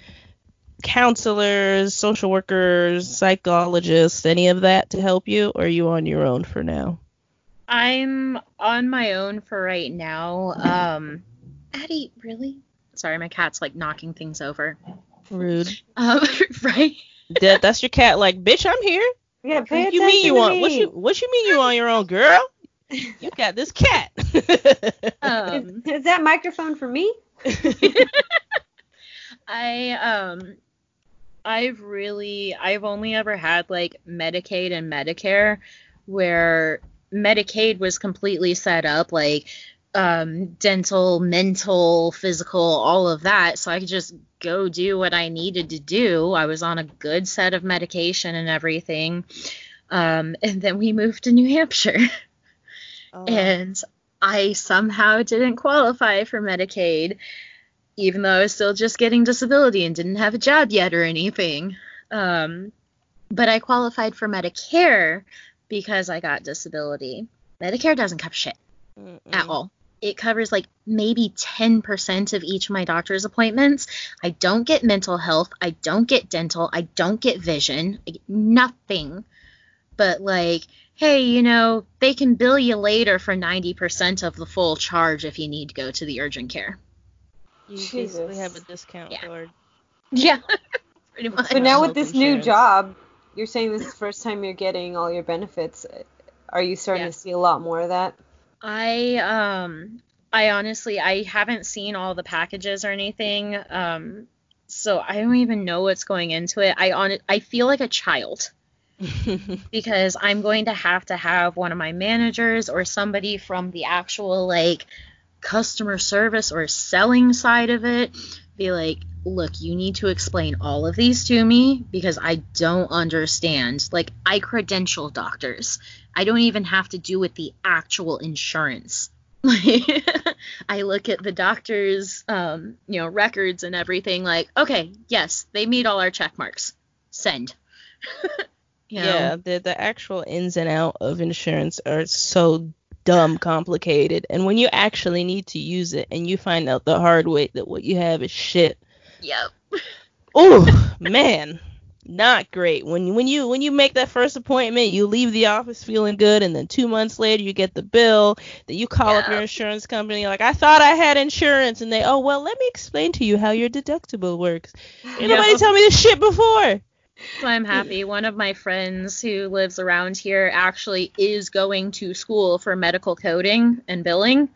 counselors, social workers, psychologists, any of that to help you, or are you on your own for now? I'm on my own for right now. Um, Addie, really? Sorry, my cat's like knocking things over. Rude. Um, right? That that's your cat. Like, bitch, I'm here. Yeah, pay What you attention mean you to on? me. What you what you mean you on your own, girl? You got this cat. Um, Is, is that microphone for me? I um I've really I've only ever had like Medicaid and Medicare, where Medicaid was completely set up like um dental, mental, physical, all of that, so I could just go do what I needed to do. I was on a good set of medication and everything. Um and then we moved to New Hampshire. Oh. And I somehow didn't qualify for Medicaid, even though I was still just getting disability and didn't have a job yet or anything. Um, but I qualified for Medicare because I got disability. Medicare doesn't cover shit Mm-mm. at all. It covers like maybe ten percent of each of my doctor's appointments. I don't get mental health. I don't get dental. I don't get vision. I get nothing. But like, hey, you know, they can bill you later for ninety percent of the full charge if you need to go to the urgent care. You Jesus. basically have a discount Yeah. card. Yeah, pretty much. But now Health with this new insurance. job, you're saying this is the first time you're getting all your benefits. Are you starting Yeah. to see a lot more of that? I um I honestly I haven't seen all the packages or anything. Um so I don't even know what's going into it. I on I feel like a child because I'm going to have to have one of my managers or somebody from the actual like customer service or selling side of it be like, look, you need to explain all of these to me because I don't understand. Like, I credential doctors. I don't even have to do with the actual insurance. I look at the doctor's, um, you know, records and everything like, okay, yes, they meet all our check marks. Send. You know? Yeah, the the actual ins and out of insurance are so dumb complicated. And when you actually need to use it and you find out the hard way that what you have is shit. Yep. Oh, man. Not great. When when you when you make that first appointment, you leave the office feeling good, and then two months later you get the bill. Then you call Yeah. up your insurance company, you're like, I thought I had insurance, and they, oh well, let me explain to you how your deductible works. Ain't Yeah. nobody tell me this shit before. So I'm happy. One of my friends who lives around here actually is going to school for medical coding and billing.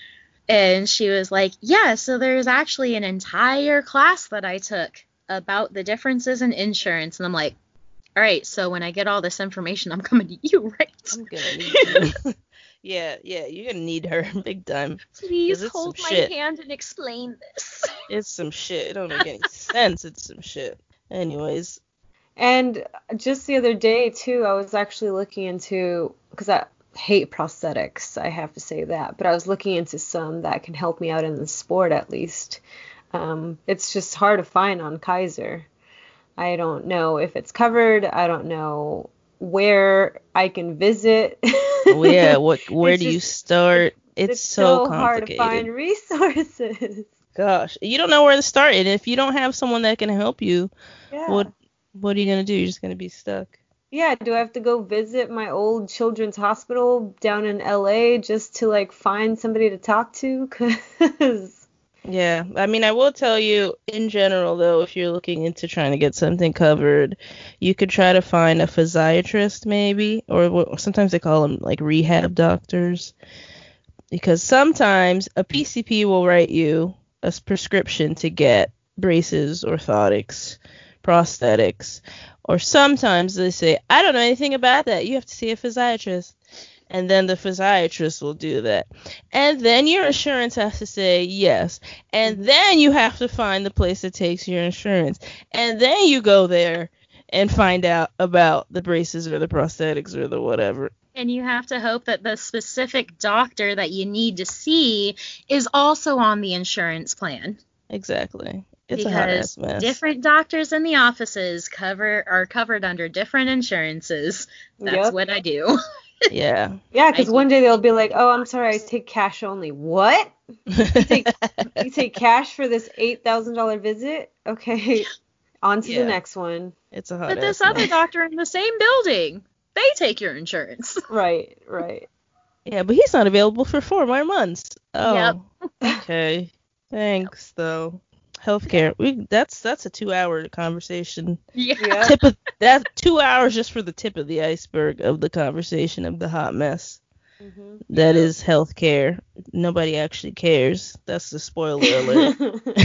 And she was like, yeah, so there's actually an entire class that I took about the differences in insurance. And I'm like, all right, so when I get all this information, I'm coming to you, right? I'm gonna need you. yeah, yeah, you're gonna need her big time. Please 'Cause it's hold some my shit. hand and explain this. It's some shit. It don't make any sense. It's some shit. Anyways, And just the other day, too, I was actually looking into, because I hate prosthetics, I have to say that, but I was looking into some that can help me out in the sport at least. Um, it's just hard to find on Kaiser. I don't know if it's covered. I don't know where I can visit. oh yeah, what? Where It's do you just- start? It's, It's so, so hard to complicated. find resources. Gosh, you don't know where to start, and if you don't have someone that can help you, Yeah. what what are you gonna do? You're just gonna be stuck. Yeah, do I have to go visit my old children's hospital down in L A just to like find somebody to talk to? 'Cause Yeah, I mean, I will tell you, in general, though, if you're looking into trying to get something covered, you could try to find a physiatrist, maybe, or what sometimes they call them like rehab doctors, because sometimes a P C P will write you a s- prescription to get braces, orthotics, prosthetics, or sometimes they say, I don't know anything about that. You have to see a physiatrist. And then the physiatrist will do that. And then your insurance has to say yes. And then you have to find the place that takes your insurance. And then you go there and find out about the braces or the prosthetics or the whatever. And you have to hope that the specific doctor that you need to see is also on the insurance plan. Exactly. It's a hot Because ass mess. different doctors in the offices cover are covered under different insurances. That's Yep. what I do. Yeah. yeah, because I one day they'll be like, oh, I'm sorry, I take cash only. What? take- You take cash for this eight thousand dollars visit? Okay, on to Yeah. the next one. It's a hot But this ass other mess. doctor in the same building, they take your insurance. Right, right. Yeah, but he's not available for four more months. Oh. Yep. Okay. Thanks, though. Healthcare. We that's that's a two-hour conversation. Yeah. Yeah. Tip of that two hours just for the tip of the iceberg of the conversation of the hot mess Mhm. that is healthcare. Nobody actually cares. That's the spoiler alert.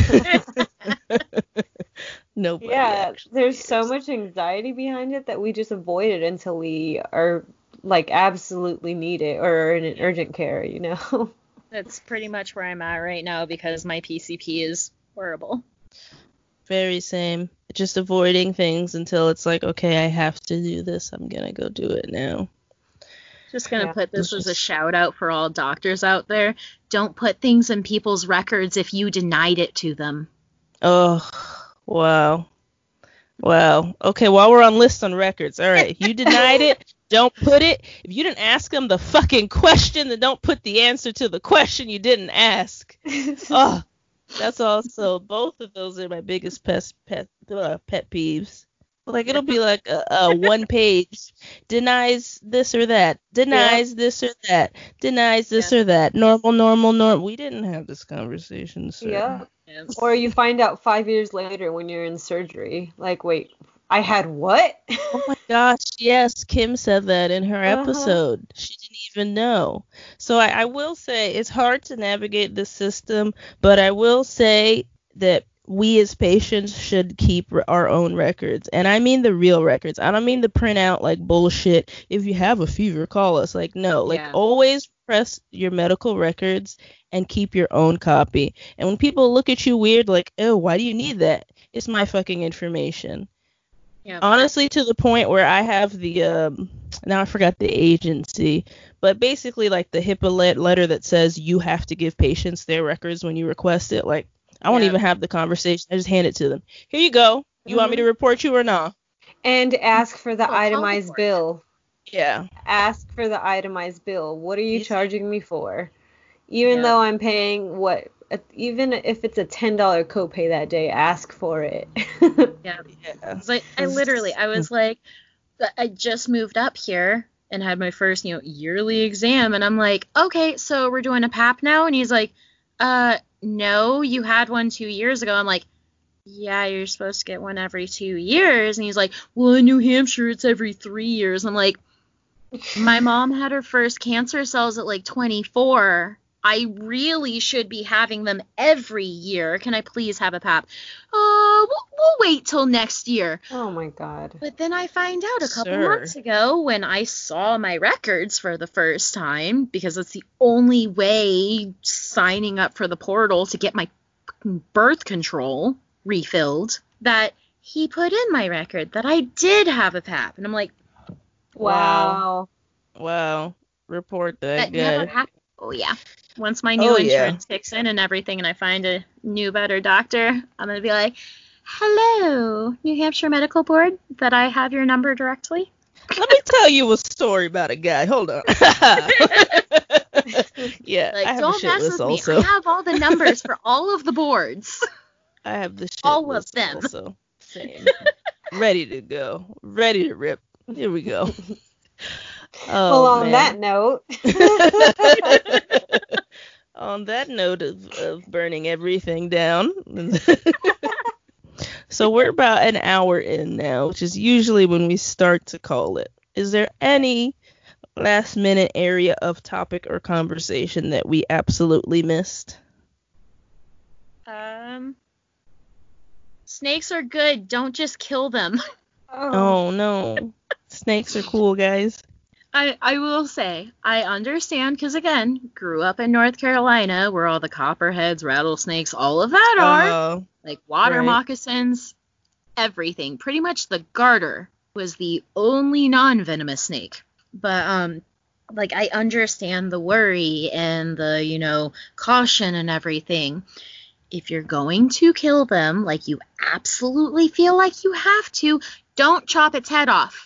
Nobody. Yeah, actually there's cares. so much anxiety behind it that we just avoid it until we are like absolutely need it or are in urgent care, you know? That's pretty much where I'm at right now because my P C P is horrible. Very same. Just avoiding things until it's like, okay, I have to do this. I'm gonna go do it now. Just gonna Yeah. put this It's as a just- shout out for all doctors out there. Don't put things in people's records if you denied it to them. Oh, wow. Wow. Okay, while we're on lists on records, all right. You denied it. Don't put it. If you didn't ask them the fucking question, then don't put the answer to the question you didn't ask. Oh, that's also, both of those are my biggest pet pet uh, pet peeves. Like, it'll be like a, a one page, denies this or that, denies this or that, denies this or that, normal, normal, normal. We didn't have this conversation, sir. Yeah. Yeah. Or you find out five years later when you're in surgery, like, wait, I had what? Oh my gosh, yes, Kim said that in her Uh-huh. episode. She didn't even know. So I, I will say it's hard to navigate the system, but I will say that we as patients should keep r- our own records. And I mean the real records. I don't mean the printout like bullshit. If you have a fever, call us. Like, no, like Yeah. always press your medical records and keep your own copy. And when people look at you weird, like, oh, why do you need that? It's my fucking information. Yeah. Honestly, to the point where I have the, um, now I forgot the agency, but basically like the HIPAA let- letter that says you have to give patients their records when you request it. Like, I won't Yeah. even have the conversation. I just hand it to them. Here you go. You want me to report you or not? And ask for the Oh, call itemized report. bill. Yeah. Ask for the itemized bill. What are you It's- charging me for? Even Yeah. though I'm paying what, even if it's a ten dollars copay that day, ask for it. Yeah. Yeah. It's like, I literally, I was like, I just moved up here and had my first, you know, yearly exam. And I'm like, okay, so we're doing a P A P now? And he's like, uh, no, you had one two years ago. I'm like, yeah, you're supposed to get one every two years. And he's like, well, in New Hampshire, it's every three years. I'm like, my mom had her first cancer cells at like twenty-four. I really should be having them every year. Can I please have a P A P? Uh, we'll, we'll wait till next year. Oh my god. But then I find out a couple Sir. months ago when I saw my records for the first time, because it's the only way signing up for the portal to get my birth control refilled, that he put in my record that I did have a P A P. And I'm like, Wow. Wow. Report that. that Good. never happened. Oh, yeah. Once my new Oh, yeah. insurance kicks in and everything and I find a new, better doctor, I'm going to be like, hello, New Hampshire Medical Board, that I have your number directly. Let me tell you a story about a guy. Hold on. Yeah, Like, I have a don't shit mess list with me. also. I have all the numbers for all of the boards. I have the shit all of list them. also. Same. Ready to go. Ready to rip. Here we go. Oh, Well, on man. that note, On that note of, of burning everything down. So we're about an hour in now, which is usually when we start to call it. Is there any last minute area of topic or conversation that we absolutely missed? Um, snakes are good. Don't just kill them. oh, Oh no. Snakes are cool, guys. I, I will say, I understand, because again, grew up in North Carolina, where all the copperheads, rattlesnakes, all of that are. Uh, Like water right. moccasins, everything. Pretty much the garter was the only non-venomous snake. But, um, like, I understand the worry and the, you know, caution and everything. If you're going to kill them, like you absolutely feel like you have to, don't chop its head off.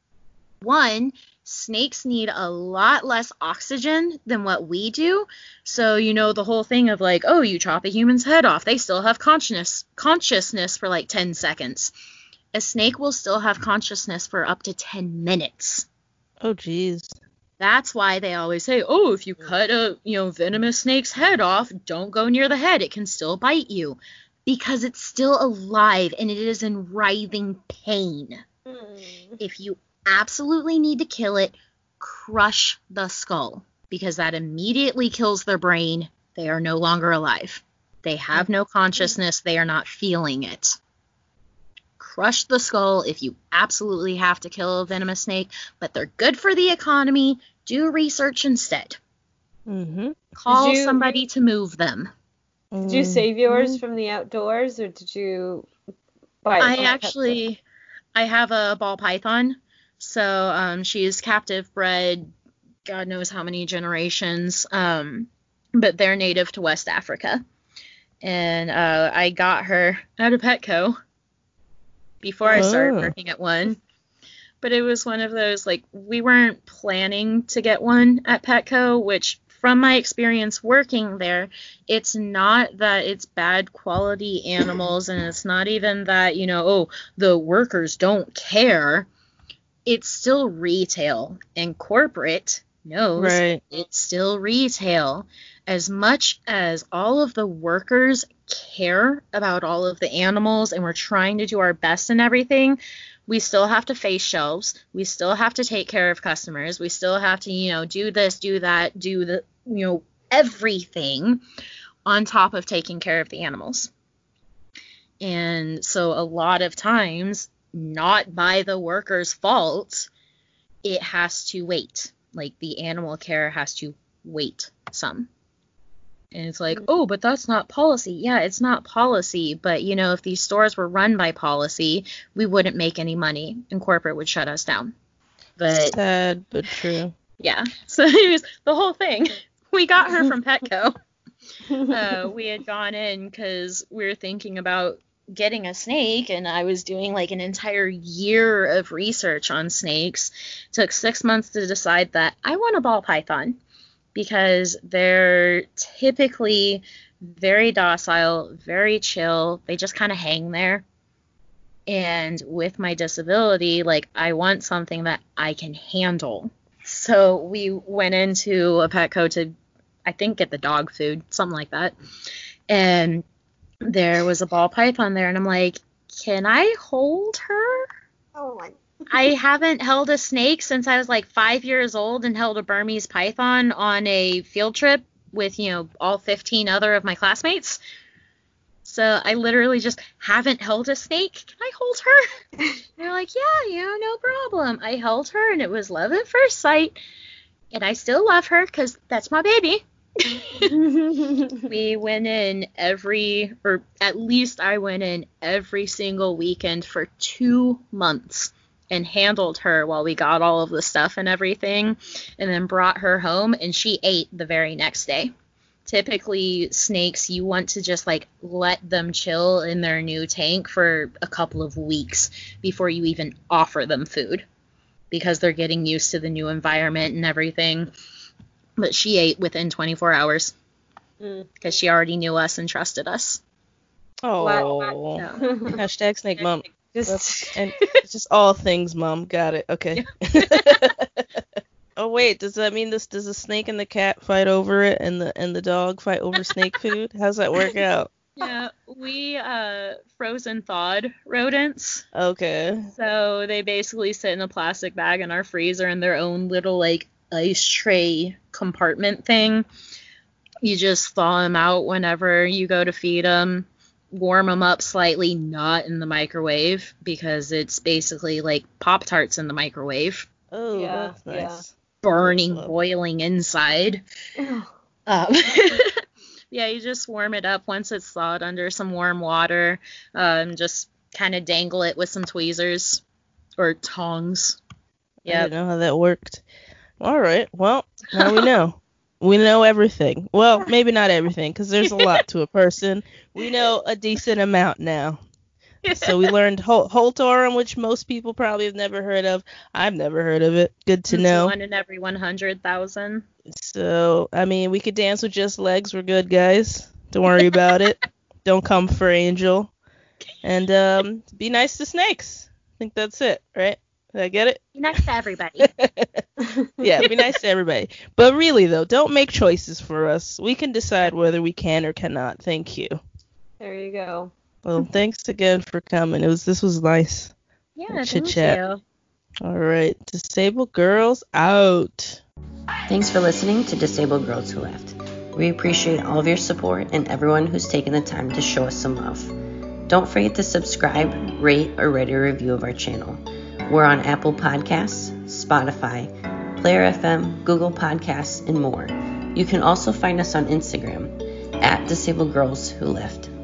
One, snakes need a lot less oxygen than what we do. So, you know, the whole thing of like, oh, you chop a human's head off, they still have consciousness consciousness for like ten seconds. A snake will still have consciousness for up to ten minutes. Oh jeez. That's why they always say, oh, if you cut a, you know, venomous snake's head off, don't go near the head. It can still bite you. Because it's still alive and it is in writhing pain. If you absolutely need to kill it, crush the skull. Because that immediately kills their brain. They are no longer alive. They have no consciousness. They are not feeling it. Crush the skull if you absolutely have to kill a venomous snake, but they're good for the economy. Do research instead. Mm-hmm. Call you- somebody to move them. Did you save yours from the outdoors, or did you buy it? I from a pet actually, I have a ball python. So um, she is captive bred, God knows how many generations, um, but they're native to West Africa. And uh, I got her at a Petco before I started Oh. working at one. But it was one of those, like, we weren't planning to get one at Petco, which from my experience working there, it's not that it's bad quality animals, and it's not even that, you know, oh, the workers don't care. It's still retail, and corporate knows Right. it's still retail. As much as all of the workers care about all of the animals and we're trying to do our best and everything, we still have to face shelves. We still have to take care of customers. We still have to, you know, do this, do that, do the, you know, everything on top of taking care of the animals. And so a lot of times, not by the worker's fault, it has to wait. Like the animal care has to wait some. And it's like, oh, but that's not policy. Yeah, it's not policy. But, you know, if these stores were run by policy, we wouldn't make any money and corporate would shut us down. But sad, but true. Yeah. So anyways, the whole thing, we got her from Petco. Uh, we had gone in because we were thinking about getting a snake, and I was doing like an entire year of research on snakes. Took six months to decide that I want a ball python because they're typically very docile, very chill. They just kind of hang there. And with my disability, like, I want something that I can handle. So we went into a Petco to, I think, get the dog food, something like that. And there was a ball python there, and I'm like, can I hold her? Oh my. I haven't held a snake since I was like five years old and held a Burmese python on a field trip with, you know, all fifteen other of my classmates. So I literally just haven't held a snake. Can I hold her? They're like, yeah, you know, no problem. I held her, and it was love at first sight. And I still love her because that's my baby. We went in every, or at least I went in every single weekend for two months and handled her while we got all of the stuff and everything, and then brought her home, and she ate the very next day. Typically, snakes, you want to just, like, let them chill in their new tank for a couple of weeks before you even offer them food, because they're getting used to the new environment and everything. But she ate within twenty-four hours because mm. she already knew us and trusted us. Oh, no. Hashtag snake mom. Just, and just all things mom. Got it. Okay. Oh wait, does that mean this? Does the snake and the cat fight over it, and the and the dog fight over snake food? How's that work out? Yeah, we uh frozen thawed rodents. Okay. So they basically sit in a plastic bag in our freezer in their own little like ice tray compartment thing. You just thaw them out whenever you go to feed them. Warm them up slightly, not in the microwave, because it's basically like Pop-Tarts in the microwave. Oh, yeah, that's nice. Yeah. Burning, boiling inside. um, yeah, you just warm it up once it's thawed under some warm water. Um, just kind of dangle it with some tweezers or tongs. Yeah, I didn't know how that worked. All right, well, now we know. We know everything. Well, maybe not everything, because there's a lot to a person. We know a decent amount now. So we learned Hol- Holtorum, which most people probably have never heard of. I've never heard of it. Good to it's know. One in every one hundred thousand. So, I mean, we could dance with just legs. We're good, guys. Don't worry about it. Don't come for Angel. And um, be nice to snakes. I think that's it, right? Did I get it? Be nice to everybody. Yeah, be nice to everybody. But really, though, don't make choices for us. We can decide whether we can or cannot. Thank you. There you go. Well, thanks again for coming. It was this was nice. Yeah, Chit thank chat. you. All right, Disabled Girls out. Thanks for listening to Disabled Girls Who Left. We appreciate all of your support and everyone who's taken the time to show us some love. Don't forget to subscribe, rate, or write a review of our channel. We're on Apple Podcasts, Spotify, Player F M, Google Podcasts, and more. You can also find us on Instagram at Disabled Girls Who Left.